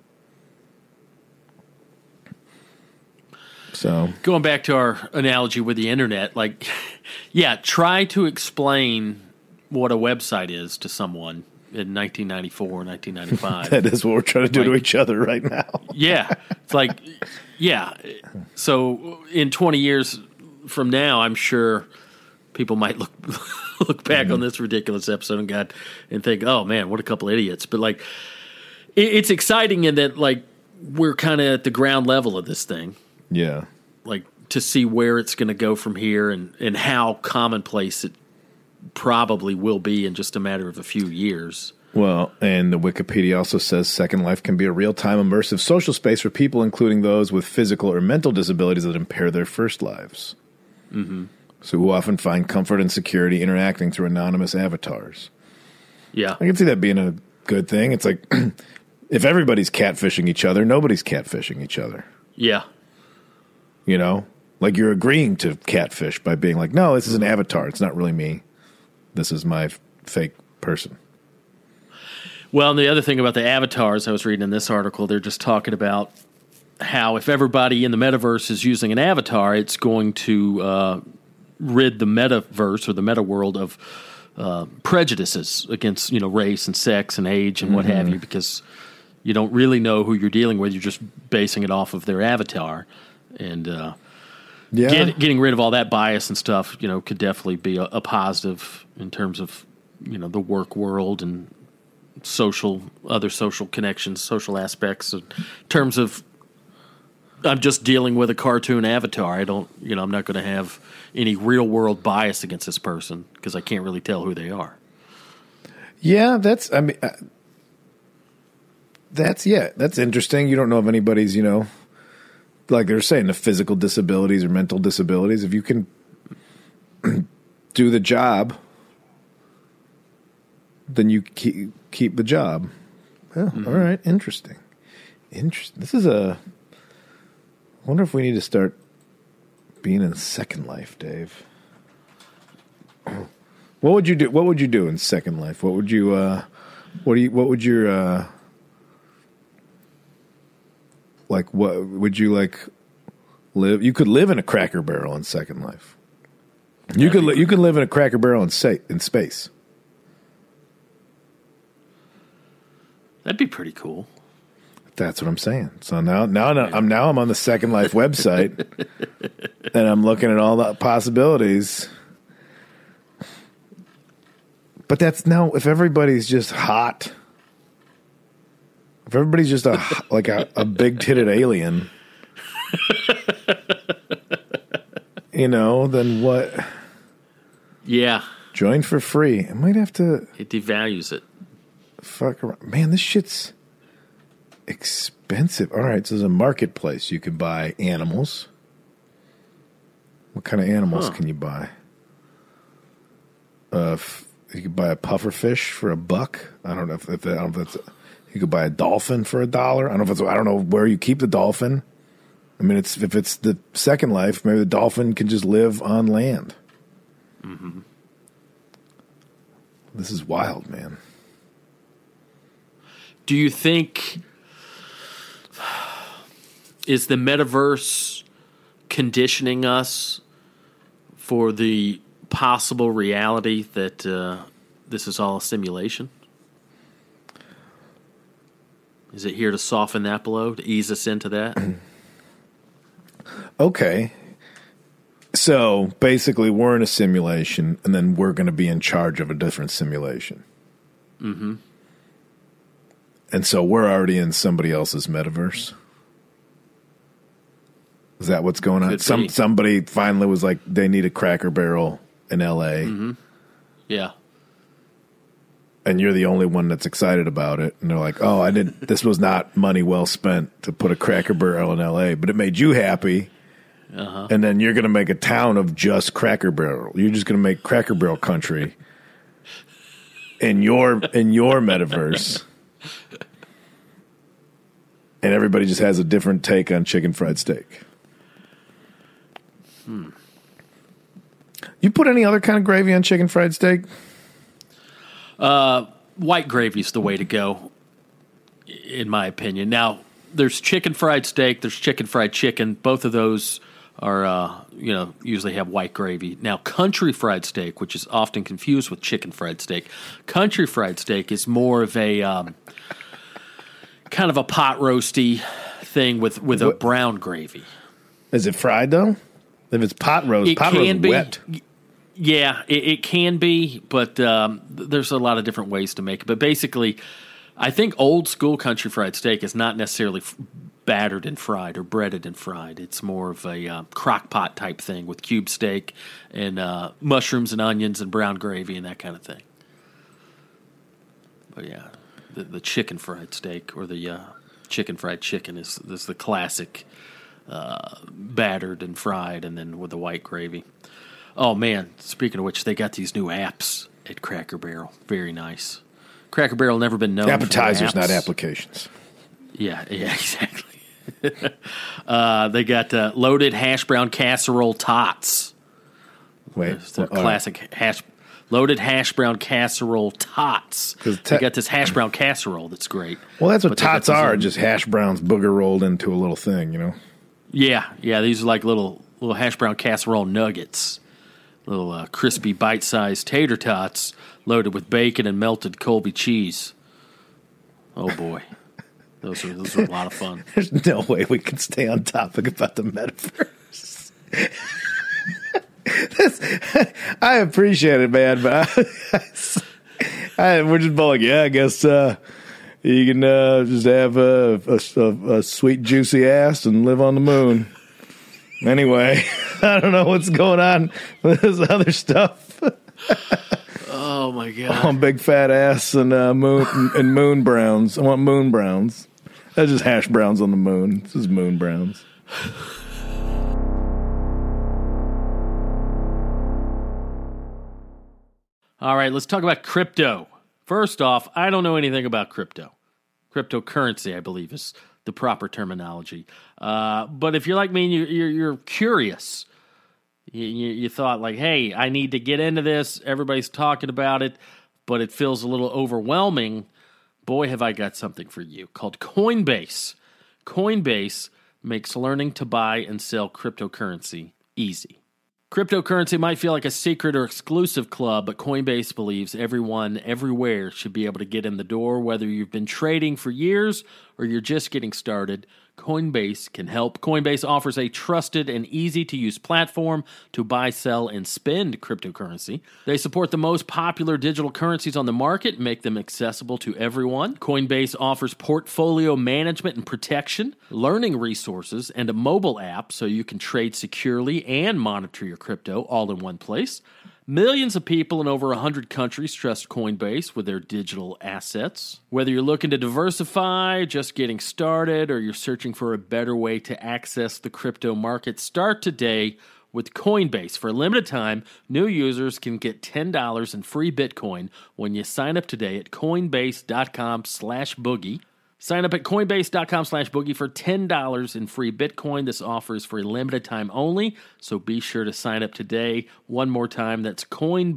Speaker 6: So
Speaker 7: going back to our analogy with the internet, like, yeah, try to explain what a website is to someone in nineteen ninety-four, nineteen ninety-five.
Speaker 6: That is what we're trying to do like, to each other right now.
Speaker 7: Yeah. It's like, yeah. So in twenty years from now, I'm sure people might look look back mm-hmm. on this ridiculous episode and God and think, oh man, what a couple idiots. But like, it, it's exciting in that like we're kind of at the ground level of this thing.
Speaker 6: Yeah.
Speaker 7: Like to see where it's going to go from here and, and how commonplace it probably will be in just a matter of a few years.
Speaker 6: Well, and the Wikipedia also says Second Life can be a real-time immersive social space for people, including those with physical or mental disabilities that impair their first lives.
Speaker 7: Mm-hmm.
Speaker 6: So who often find comfort and security interacting through anonymous avatars.
Speaker 7: Yeah.
Speaker 6: I can see that being a good thing. It's like, if everybody's catfishing each other, nobody's catfishing each other.
Speaker 7: Yeah.
Speaker 6: You know? Like you're agreeing to catfish by being like, no, this is an avatar. It's not really me. This is my f- fake person.
Speaker 7: Well, and the other thing about the avatars I was reading in this article, they're just talking about how if everybody in the metaverse is using an avatar, it's going to uh, rid the metaverse or the meta world of uh, prejudices against, you know, race and sex and age and mm-hmm. what have you, because you don't really know who you're dealing with. You're just basing it off of their avatar. And uh,
Speaker 6: yeah.
Speaker 7: get, getting rid of all that bias and stuff, you know, could definitely be a, a positive in terms of, you know, the work world and social, other social connections, social aspects. In terms of, I'm just dealing with a cartoon avatar. I don't, you know, I'm not going to have any real world bias against this person because I can't really tell who they are.
Speaker 6: Yeah, that's, I mean, uh, that's, yeah, that's interesting. You don't know if anybody's, you know, like they're saying, the physical disabilities or mental disabilities. If you can do the job, then you keep, keep the job. Oh, mm-hmm. All right. Interesting. Interesting. This is a, I wonder if we need to start being in Second Life, Dave. What would you do? What would you do in Second Life? What would you, uh, what do you, what would your, uh, like, what would you like live? You could live in a Cracker Barrel in Second Life. You could, li- you could live in a Cracker Barrel in, sa- in space.
Speaker 7: That'd be pretty cool.
Speaker 6: That's what I'm saying. So now, now I'm now I'm on the Second Life website, and I'm looking at all the possibilities. But that's now if everybody's just hot, if everybody's just a like a, a big titted alien, you know, then what?
Speaker 7: Yeah,
Speaker 6: join for free. I might have to.
Speaker 7: It devalues it.
Speaker 6: Fuck around, man. This shit's expensive. All right, so there's a marketplace. You can buy animals. What kind of animals huh. can you buy? Uh, f- you could buy a puffer fish for a buck. I don't know if, if I don't know if that's. A, you could buy a dolphin for a dollar. I don't know if it's. I don't know where you keep the dolphin. I mean, it's if it's the Second Life, maybe the dolphin can just live on land.
Speaker 7: Mm-hmm.
Speaker 6: This is wild, man.
Speaker 7: Do you think is the metaverse conditioning us for the possible reality that uh, this is all a simulation? Is it here to soften that blow, to ease us into that?
Speaker 6: Okay. So basically, we're in a simulation, and then we're going to be in charge of a different simulation.
Speaker 7: Mm-hmm.
Speaker 6: And so we're already in somebody else's metaverse. Is that what's going on?
Speaker 7: Could
Speaker 6: Some
Speaker 7: be.
Speaker 6: Somebody finally was like, they need a Cracker Barrel in L A.
Speaker 7: Mm-hmm. Yeah.
Speaker 6: And you're the only one that's excited about it. And they're like, oh, I didn't. This was not money well spent to put a Cracker Barrel in L A, but it made you happy.
Speaker 7: Uh-huh.
Speaker 6: And then you're going to make a town of just Cracker Barrel. You're just going to make Cracker Barrel country in your in your metaverse. And everybody just has a different take on chicken fried steak.
Speaker 7: Hmm.
Speaker 6: You put any other kind of gravy on chicken fried steak?
Speaker 7: Uh, white gravy's the way to go, in my opinion. Now, there's chicken fried steak, there's chicken fried chicken. Both of those are, uh, you know, usually have white gravy. Now, country fried steak, which is often confused with chicken fried steak, country fried steak is more of a um, kind of a pot roasty thing with, with a
Speaker 6: what?
Speaker 7: brown gravy.
Speaker 6: Is it fried, though? If it's pot roast,
Speaker 7: it
Speaker 6: pot
Speaker 7: can
Speaker 6: roast
Speaker 7: be.
Speaker 6: wet.
Speaker 7: Yeah, it, it can be, but um, there's a lot of different ways to make it. But basically, I think old school country fried steak is not necessarily f- battered and fried or breaded and fried. It's more of a uh, crock pot type thing with cube steak and uh, mushrooms and onions and brown gravy and that kind of thing. But yeah, the, the chicken fried steak or the uh, chicken fried chicken is, is the classic uh, battered and fried and then with the white gravy. Oh, man, speaking of which, they got these new apps at Cracker Barrel. Very nice. Cracker Barrel never been known
Speaker 6: Appetizers,
Speaker 7: for apps.
Speaker 6: not applications.
Speaker 7: Yeah, yeah, exactly. uh, they got uh, loaded hash brown casserole tots.
Speaker 6: Wait.
Speaker 7: It's the
Speaker 6: well,
Speaker 7: classic
Speaker 6: right.
Speaker 7: hash loaded hash brown casserole tots.
Speaker 6: Te-
Speaker 7: they got this hash brown casserole that's great.
Speaker 6: Well, that's what
Speaker 7: But they got
Speaker 6: tots
Speaker 7: these
Speaker 6: are,
Speaker 7: little-
Speaker 6: just hash browns booger rolled into a little thing, you know?
Speaker 7: Yeah, yeah, these are like little little hash brown casserole nuggets. Little uh, crispy bite-sized tater tots loaded with bacon and melted Colby cheese. Oh, boy. Those are, those are a lot of fun.
Speaker 6: There's no way we can stay on topic about the metaverse. this, I appreciate it, man, but I, I, we're just both like, yeah, I guess uh, you can uh, just have a, a, a, a sweet, juicy ass and live on the moon. Anyway, I don't know what's going on with this other stuff.
Speaker 7: Oh, Oh my god!
Speaker 6: I want big fat ass and uh, moon and moon browns. I want moon browns. That's just hash browns on the moon. This is moon browns.
Speaker 7: All right, let's talk about crypto. First off, I don't know anything about crypto. Cryptocurrency, I believe, is the proper terminology. Uh, but if you're like me and you, you're, you're curious, you, you, you thought like, hey, I need to get into this. Everybody's talking about it, but it feels a little overwhelming. Boy, have I got something for you called Coinbase. Coinbase makes learning to buy and sell cryptocurrency easy. Cryptocurrency might feel like a secret or exclusive club, but Coinbase believes everyone, everywhere should be able to get in the door, whether you've been trading for years or you're just getting started. Coinbase can help. Coinbase offers a trusted and easy-to-use platform to buy, sell, and spend cryptocurrency. They support the most popular digital currencies on the market and make them accessible to everyone. Coinbase offers portfolio management and protection, learning resources, and a mobile app so you can trade securely and monitor your crypto all in one place. Millions of people in over one hundred countries trust Coinbase with their digital assets. Whether you're looking to diversify, just getting started, or you're searching for a better way to access the crypto market, start today with Coinbase. For a limited time, new users can get ten dollars in free Bitcoin when you sign up today at coinbase.com slash boogie. Sign up at coinbase.com slash boogie for ten dollars in free Bitcoin. This offer is for a limited time only, so be sure to sign up today. One more time, that's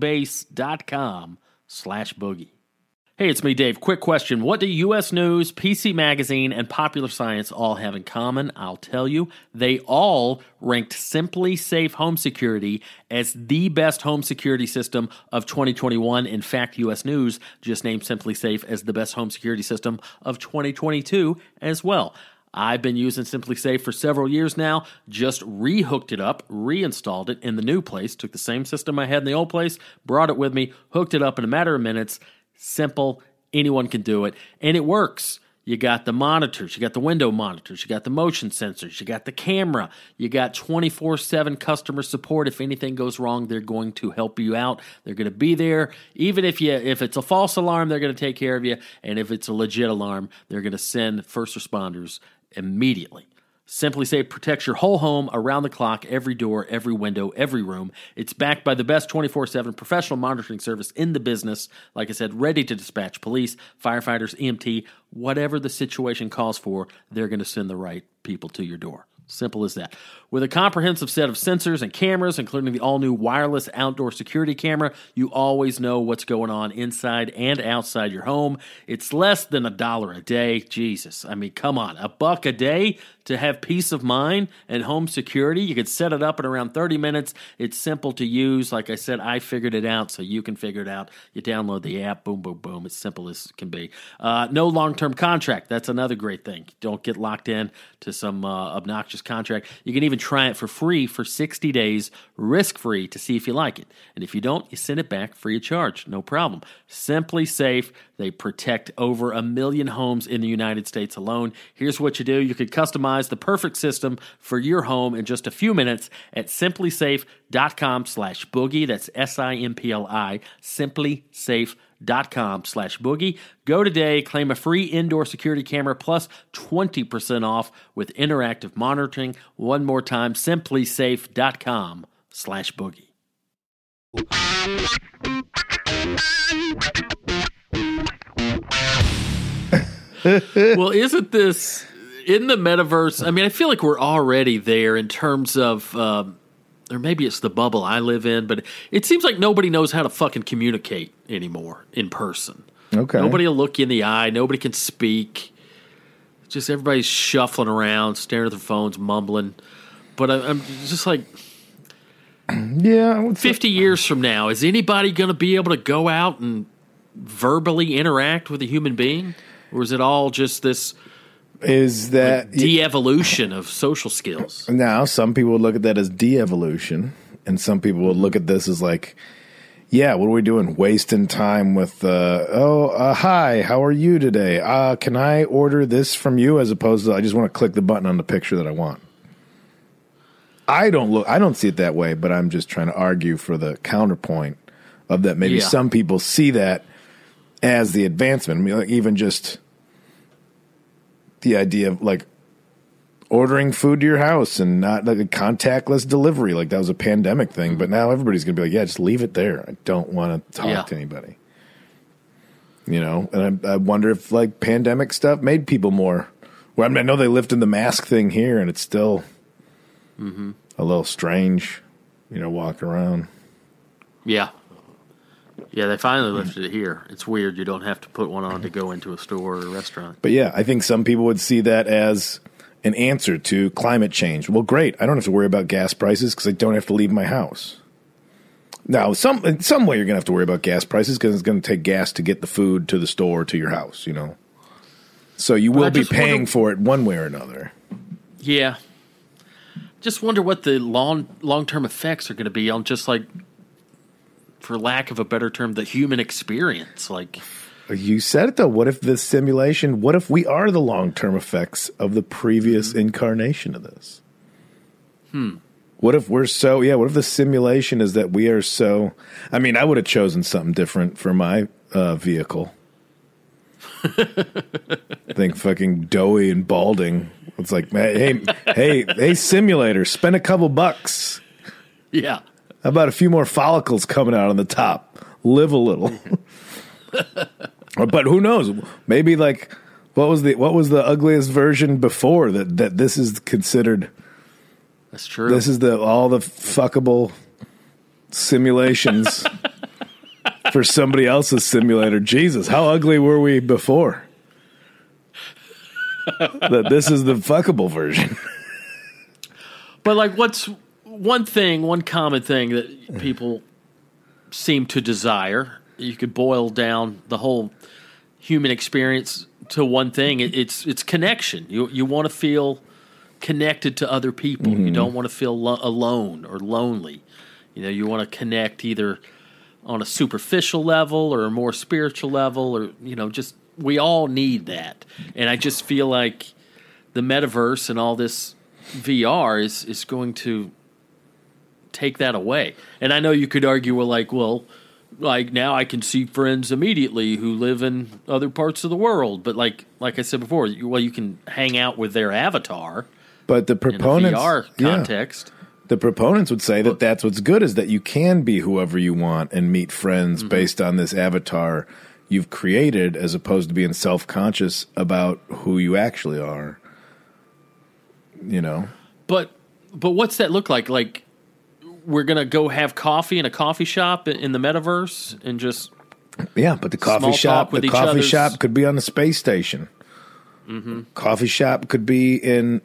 Speaker 7: coinbase.com slash boogie. Hey, it's me, Dave. Quick question. What do U S News, P C Magazine, and Popular Science all have in common? I'll tell you. They all ranked Simply Safe Home Security as the best home security system of twenty twenty-one. In fact, U S News just named Simply Safe as the best home security system of twenty twenty-two as well. I've been using Simply Safe for several years now, just re-hooked it up, reinstalled it in the new place, took the same system I had in the old place, brought it with me, hooked it up in a matter of minutes. Simple, anyone can do it, and it works. You got the monitors, you got the window monitors, you got the motion sensors, you got the camera, you got twenty-four seven customer support. If anything goes wrong, they're going to help you out. They're going to be there. Even if you if it's a false alarm, they're going to take care of you, and if it's a legit alarm, they're going to send first responders immediately. Simply Safe protects your whole home around the clock, every door, every window, every room. It's backed by the best twenty-four seven professional monitoring service in the business. Like I said, ready to dispatch police, firefighters, E M T, whatever the situation calls for, they're going to send the right people to your door. Simple as that. With a comprehensive set of sensors and cameras, including the all-new wireless outdoor security camera, you always know what's going on inside and outside your home. It's less than a dollar a day. Jesus, I mean, come on. A buck a day to have peace of mind and home security. You can set it up in around thirty minutes. It's simple to use. Like I said, I figured it out, so you can figure it out. You download the app, boom, boom, boom. It's simple as can be. Uh, no long-term contract. That's another great thing. Don't get locked in to some uh, obnoxious contract. You can even try it for free for sixty days, risk-free, to see if you like it. And if you don't, you send it back free of charge. No problem. Simply Safe. They protect over a million homes in the United States alone. Here's what you do. You could customize the perfect system for your home in just a few minutes at simplysafe.com slash boogie. That's S I M P L I, simplysafe.com slash boogie. Go today, claim a free indoor security camera plus twenty percent off with interactive monitoring. One more time, simplysafe.com slash boogie. Well, isn't this in the metaverse? I mean, I feel like we're already there in terms of, um, or maybe it's the bubble I live in, but it seems like nobody knows how to fucking communicate anymore in person.
Speaker 6: Okay.
Speaker 7: Nobody will look you in the eye. Nobody can speak. Just everybody's shuffling around, staring at their phones, mumbling. But I, I'm just like,
Speaker 6: yeah,
Speaker 7: fifty years from now, is anybody going to be able to go out and verbally interact with a human being? Or is it all just this
Speaker 6: is that
Speaker 7: like, de-evolution of social skills?
Speaker 6: Now, some people would look at that as de-evolution, and some people would look at this as like, yeah, what are we doing? Wasting time with, uh, oh, uh, hi, how are you today? Uh, can I order this from you? As opposed to, I just want to click the button on the picture that I want. I don't look, I don't see it that way, but I'm just trying to argue for the counterpoint of that. Maybe
Speaker 7: Yeah.
Speaker 6: some people see that as the advancement. I mean, like even just the idea of like ordering food to your house and not like a contactless delivery. Like that was a pandemic thing, but now everybody's going to be like, yeah, just leave it there. I don't want to talk
Speaker 7: Yeah.
Speaker 6: to anybody. You know, and I, I wonder if like pandemic stuff made people more. Well, I mean, I know they lifted the mask thing here, and it's still
Speaker 7: Mm-hmm.
Speaker 6: a little strange, you know, walking around.
Speaker 7: Yeah. Yeah, they finally lifted it here. It's weird. You don't have to put one on to go into a store or a restaurant.
Speaker 6: But yeah, I think some people would see that as an answer to climate change. Well, great. I don't have to worry about gas prices because I don't have to leave my house. Now, some in some way you're going to have to worry about gas prices because it's going to take gas to get the food to the store to your house, you know. So you will
Speaker 7: Well, I
Speaker 6: be
Speaker 7: just
Speaker 6: paying
Speaker 7: wonder-
Speaker 6: for it one way or another.
Speaker 7: Yeah. Just wonder what the long long-term effects are going to be on just like, for lack of a better term, the human experience. Like,
Speaker 6: You said it, though. What if this simulation, what if we are the long-term effects of the previous
Speaker 7: Mm-hmm.
Speaker 6: incarnation of this? Hmm. What if we're so, yeah, what if the simulation is that we are so, I mean, I would have chosen something different for my uh, vehicle. I think fucking doughy and balding. It's like, hey, hey, hey, simulator, spend a couple bucks.
Speaker 7: yeah.
Speaker 6: How about a few more follicles coming out on the top? Live a little. But who knows? Maybe like what was the what was the ugliest version before that that this is considered
Speaker 7: That's true.
Speaker 6: this is the all the fuckable simulations for somebody else's simulator. Jesus, how ugly were we before? That this is the fuckable version.
Speaker 7: But like, what's one thing, one common thing that people seem to desire? You could boil down the whole human experience to one thing. It, it's it's connection. You you want to feel connected to other people. You don't want to feel lo- alone or lonely. You know, you want to connect either on a superficial level or a more spiritual level, or you know, just we all need that. And I just feel like the metaverse and all this V R is is going to take that away. And I know you could argue, well, like, well, like now I can see friends immediately who live in other parts of the world. But like like I said before, you, well, you can hang out with their avatar
Speaker 6: But the
Speaker 7: in a
Speaker 6: proponents,
Speaker 7: V R
Speaker 6: yeah.
Speaker 7: context.
Speaker 6: The proponents would say that that's what's good is that you can be whoever you want and meet friends
Speaker 7: Mm-hmm.
Speaker 6: based on this avatar you've created as opposed to being self-conscious about who you actually are. You know?
Speaker 7: But but what's that look like? Like we're gonna go have coffee in a coffee shop in the metaverse and just
Speaker 6: Yeah, but the coffee
Speaker 7: Small
Speaker 6: shop,
Speaker 7: talk with
Speaker 6: the
Speaker 7: each
Speaker 6: coffee
Speaker 7: other's-
Speaker 6: shop could be on the space station.
Speaker 7: Mm-hmm.
Speaker 6: Coffee shop could be in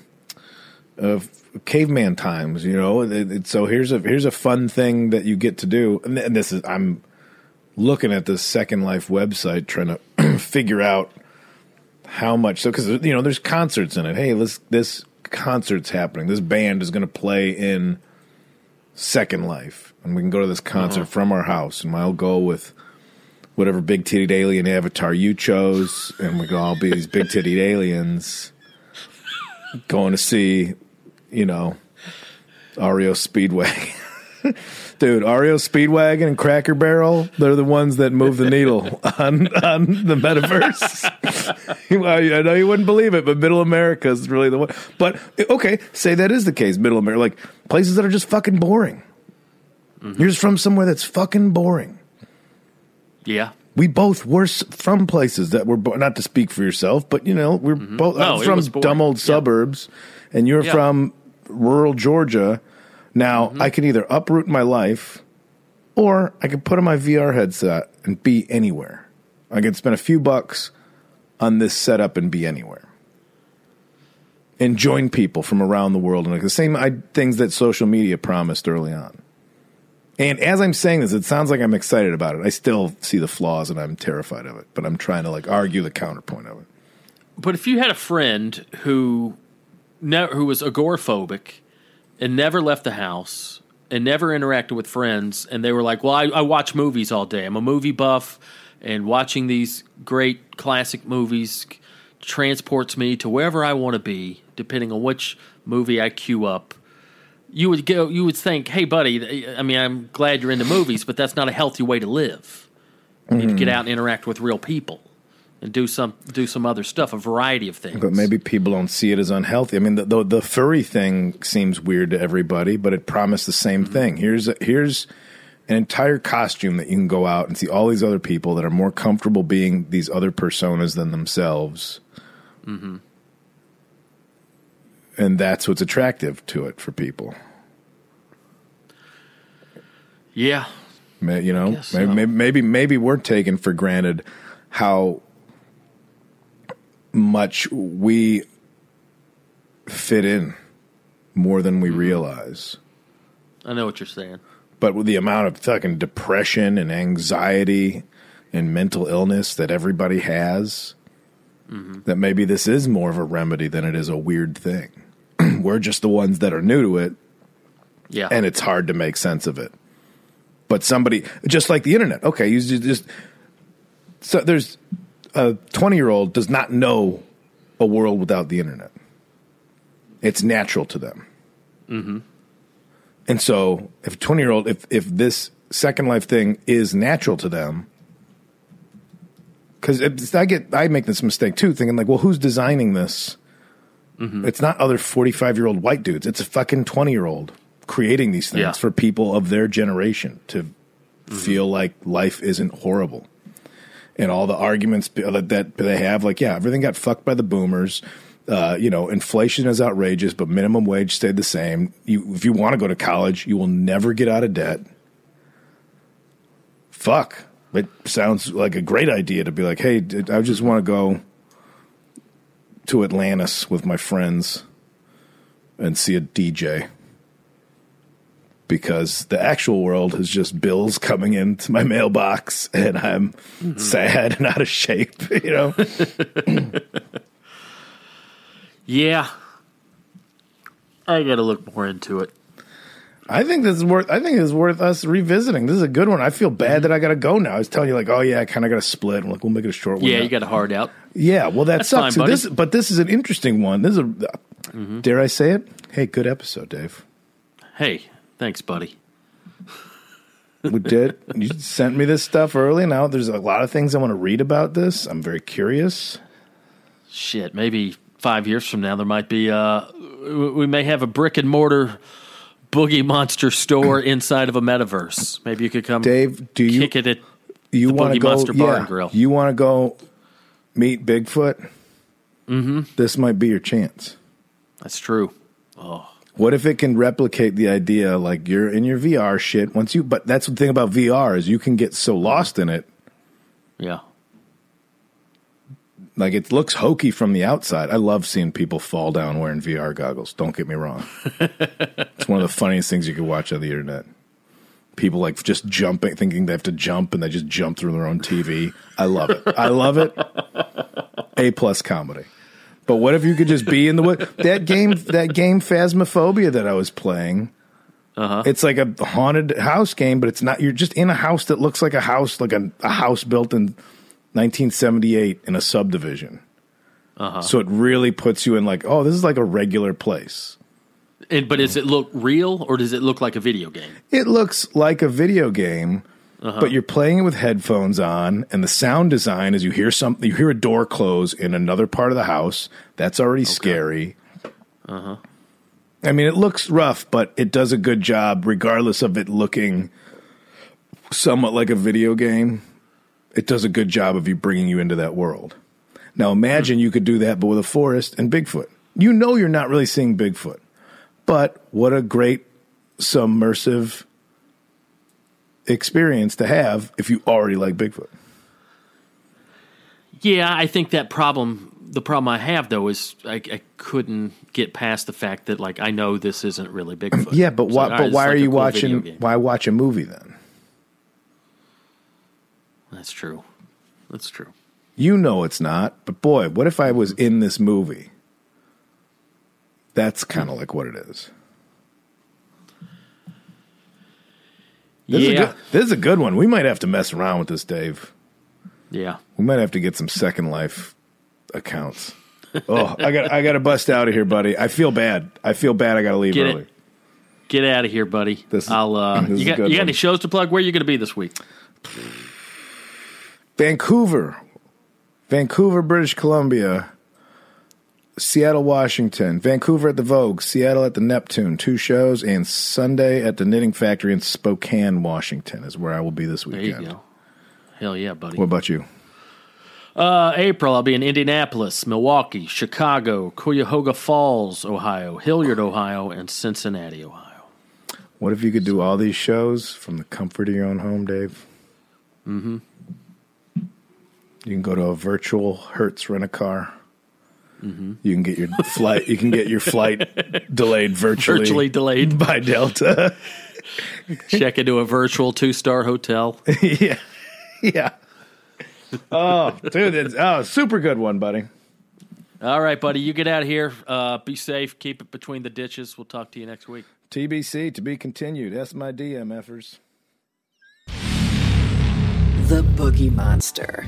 Speaker 6: uh, caveman times, you know. It, it, so here's a here's a fun thing that you get to do, and, th- and this is I'm looking at the Second Life website trying to figure out how much. So because you know there's concerts in it. Hey, this this concert's happening. This band is going to play in Second Life, and we can go to this concert
Speaker 7: Uh-huh.
Speaker 6: from our house, and I'll go with whatever big-titted alien avatar you chose, and we can all be these big-titted aliens going to see, you know, R E O Speedwagon. Dude, R E O Speedwagon and Cracker Barrel, they're the ones that move the needle on, on the metaverse. Well, I know you wouldn't believe it, but Middle America is really the one. But, okay, say that is the case, Middle America. Like, places that are just fucking boring. Mm-hmm. You're just from somewhere that's fucking boring.
Speaker 7: yeah.
Speaker 6: We both were s- from places that were, bo- not to speak for yourself, but, you know, we're both
Speaker 7: No,
Speaker 6: I'm
Speaker 7: it
Speaker 6: from
Speaker 7: was boring.
Speaker 6: dumb old
Speaker 7: Yeah.
Speaker 6: suburbs, and you're
Speaker 7: Yeah.
Speaker 6: from rural Georgia. Now, I can either uproot my life, or I can put on my V R headset and be anywhere. I can spend a few bucks on this setup and be anywhere. And join people from around the world. And like the same I, things that social media promised early on. And as I'm saying this, it sounds like I'm excited about it. I still see the flaws and I'm terrified of it. But I'm trying to like argue the counterpoint of it.
Speaker 7: But if you had a friend who ne- who was agoraphobic and never left the house and never interacted with friends, and they were like, well, I, I watch movies all day. I'm a movie buff, and watching these great classic movies transports me to wherever I want to be, depending on which movie I queue up. you would go. You would think, "Hey, buddy, I mean, I'm glad you're into movies, but that's not a healthy way to live. You need to get out and interact with real people and do some do some other stuff, a variety of things."
Speaker 6: But maybe people don't see it as unhealthy. I mean, the the, the furry thing seems weird to everybody, but it promised the same mm-hmm. thing. Here's a, here's an entire costume that you can go out and see all these other people that are more comfortable being these other personas than themselves. Mm-hmm. And that's what's attractive to it for people.
Speaker 7: Yeah.
Speaker 6: You know,
Speaker 7: so.
Speaker 6: maybe, maybe maybe we're taking for granted how much we fit in more than we mm-hmm. realize.
Speaker 7: I know what you're saying.
Speaker 6: But with the amount of fucking depression and anxiety and mental illness that everybody has, mm-hmm. that maybe this is more of a remedy than it is a weird thing. We're just the ones that are new to it.
Speaker 7: Yeah.
Speaker 6: And it's hard to make sense of it. But somebody, just like the internet. Okay, you just, so there's a twenty-year-old does not know a world without the internet. It's natural to them.
Speaker 7: Mm-hmm.
Speaker 6: And so if a twenty-year-old, if, if this Second Life thing is natural to them, because I get, I make this mistake too, thinking like, well, who's designing this? Mm-hmm. It's not other forty-five-year-old white dudes. It's a fucking twenty-year-old creating these things
Speaker 7: yeah.
Speaker 6: for people of their generation to mm-hmm. feel like life isn't horrible. And all the arguments that, that they have, like, yeah, everything got fucked by the boomers. Uh, you know, inflation is outrageous, but minimum wage stayed the same. You, if you want to go to college, you will never get out of debt. Fuck. It sounds like a great idea to be like, hey, I just want to go to Atlantis with my friends and see a D J. Because the actual world is just bills coming into my mailbox and I'm mm-hmm. sad and out of shape, you know?
Speaker 7: Yeah. I got to look more into it.
Speaker 6: I think this is worth. I think it's worth us revisiting. This is a good one. I feel bad that I got to go now. I was telling you, like, oh yeah, I kind of got to split. I'm like, we'll make it a short one.
Speaker 7: Yeah,
Speaker 6: now.
Speaker 7: you got a hard out.
Speaker 6: Yeah, well, that
Speaker 7: That's
Speaker 6: sucks.
Speaker 7: fine,
Speaker 6: So this, but this is an interesting one. This is a. Mm-hmm. Dare I say it? Hey, good episode, Dave.
Speaker 7: Hey, thanks, buddy.
Speaker 6: We did. You sent me this stuff early. Now there's a lot of things I want to read about this. I'm very curious.
Speaker 7: Shit, maybe five years from now there might be. Uh, we may have a brick and mortar Boogie Monster store inside of a metaverse. Maybe you could come,
Speaker 6: Dave. Do you
Speaker 7: kick it at
Speaker 6: you
Speaker 7: the
Speaker 6: want to
Speaker 7: Boogie
Speaker 6: go?
Speaker 7: Monster Bar
Speaker 6: Yeah,
Speaker 7: and Grill?
Speaker 6: you want to go meet Bigfoot? Mm-hmm. This might be your chance.
Speaker 7: That's true. Oh,
Speaker 6: what if it can replicate the idea? Like you're in your V R shit once you. But that's the thing about V R is you can get so lost in it.
Speaker 7: Yeah.
Speaker 6: Like, it looks hokey from the outside. I love seeing people fall down wearing V R goggles. Don't get me wrong. It's one of the funniest things you can watch on the internet. People, like, just jumping, thinking they have to jump, and they just jump through their own T V. I love it. I love it. A-plus comedy. But what if you could just be in the wood? That game, that game Phasmophobia that I was playing, uh-huh. It's like a haunted house game, but it's not. You're just in a house that looks like a house, like a, a house built in nineteen seventy-eight in a subdivision. Uh-huh. So it really puts you in like, oh, this is like a regular place.
Speaker 7: And, but does it look real or does it look like a video game?
Speaker 6: It looks like a video game, uh-huh. but you're playing it with headphones on, and the sound design is you hear something, you hear a door close in another part of the house. That's already okay. scary. Uh-huh. I mean, it looks rough, but it does a good job, regardless of it looking somewhat like a video game. It does a good job of you bringing you into that world. Now imagine mm-hmm. you could do that, but with a forest and Bigfoot. You know you're not really seeing Bigfoot, but what a great submersive experience to have if you already like Bigfoot.
Speaker 7: Yeah, I think that problem, the problem I have though is I, I couldn't get past the fact that like I know this isn't really Bigfoot.
Speaker 6: Yeah, but
Speaker 7: so,
Speaker 6: why? But why
Speaker 7: like
Speaker 6: are you
Speaker 7: cool
Speaker 6: watching? Why watch a movie then?
Speaker 7: That's true. That's true.
Speaker 6: You know it's not, but boy, what if I was in this movie? That's kind of like what it is. This,
Speaker 7: yeah.
Speaker 6: is a good, this is a good one. We might have to mess around with this, Dave.
Speaker 7: Yeah.
Speaker 6: We might have to get some Second Life accounts. Oh, I got I got to bust out of here, buddy. I feel bad. I feel bad I got to leave
Speaker 7: get
Speaker 6: early.
Speaker 7: It. Get out of here, buddy.
Speaker 6: This is-
Speaker 7: I'll. Uh,
Speaker 6: this is
Speaker 7: you
Speaker 6: a
Speaker 7: got,
Speaker 6: good
Speaker 7: you got
Speaker 6: one.
Speaker 7: any shows to plug? Where are you going to be this week?
Speaker 6: Vancouver, Vancouver, British Columbia, Seattle, Washington, Vancouver at the Vogue, Seattle at the Neptune, two shows, and Sunday at the Knitting Factory in Spokane, Washington is where I will be this
Speaker 7: There
Speaker 6: weekend.
Speaker 7: you go. Hell yeah, buddy.
Speaker 6: What about you?
Speaker 7: Uh, April, I'll be in Indianapolis, Milwaukee, Chicago, Cuyahoga Falls, Ohio, Hilliard, Ohio, and Cincinnati, Ohio.
Speaker 6: What if you could do all these shows from the comfort of your own home, Dave?
Speaker 7: Mm-hmm.
Speaker 6: You can go to a virtual Hertz rent-a-car.
Speaker 7: Mm-hmm.
Speaker 6: You can get your flight. You can get your flight delayed virtually,
Speaker 7: Virtually delayed.
Speaker 6: by Delta.
Speaker 7: Check into a virtual two-star hotel.
Speaker 6: yeah, yeah. Oh, dude, it's oh, super good one, buddy.
Speaker 7: All right, buddy, you get out of here. Uh, be safe. Keep it between the ditches. We'll talk to you next week.
Speaker 6: T B C, to be continued. That's my D M Fers.
Speaker 5: The Boogie Monster.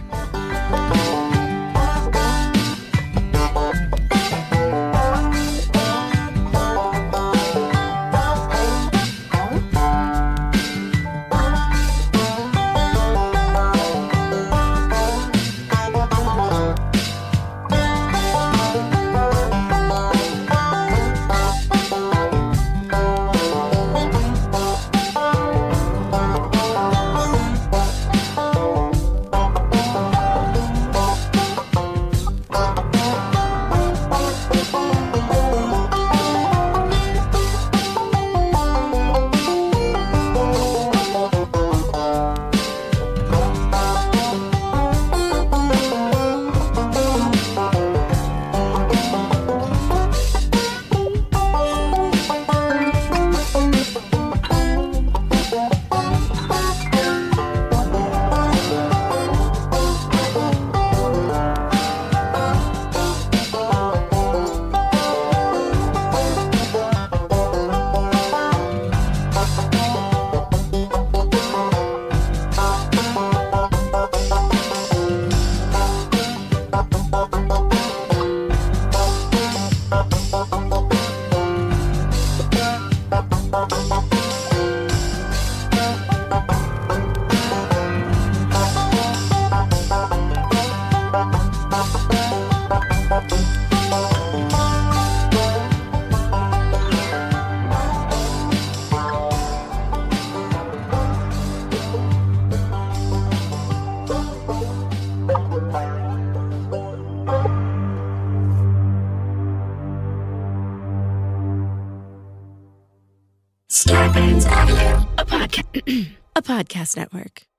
Speaker 1: Starburns Audio, a podcast, a podcast network.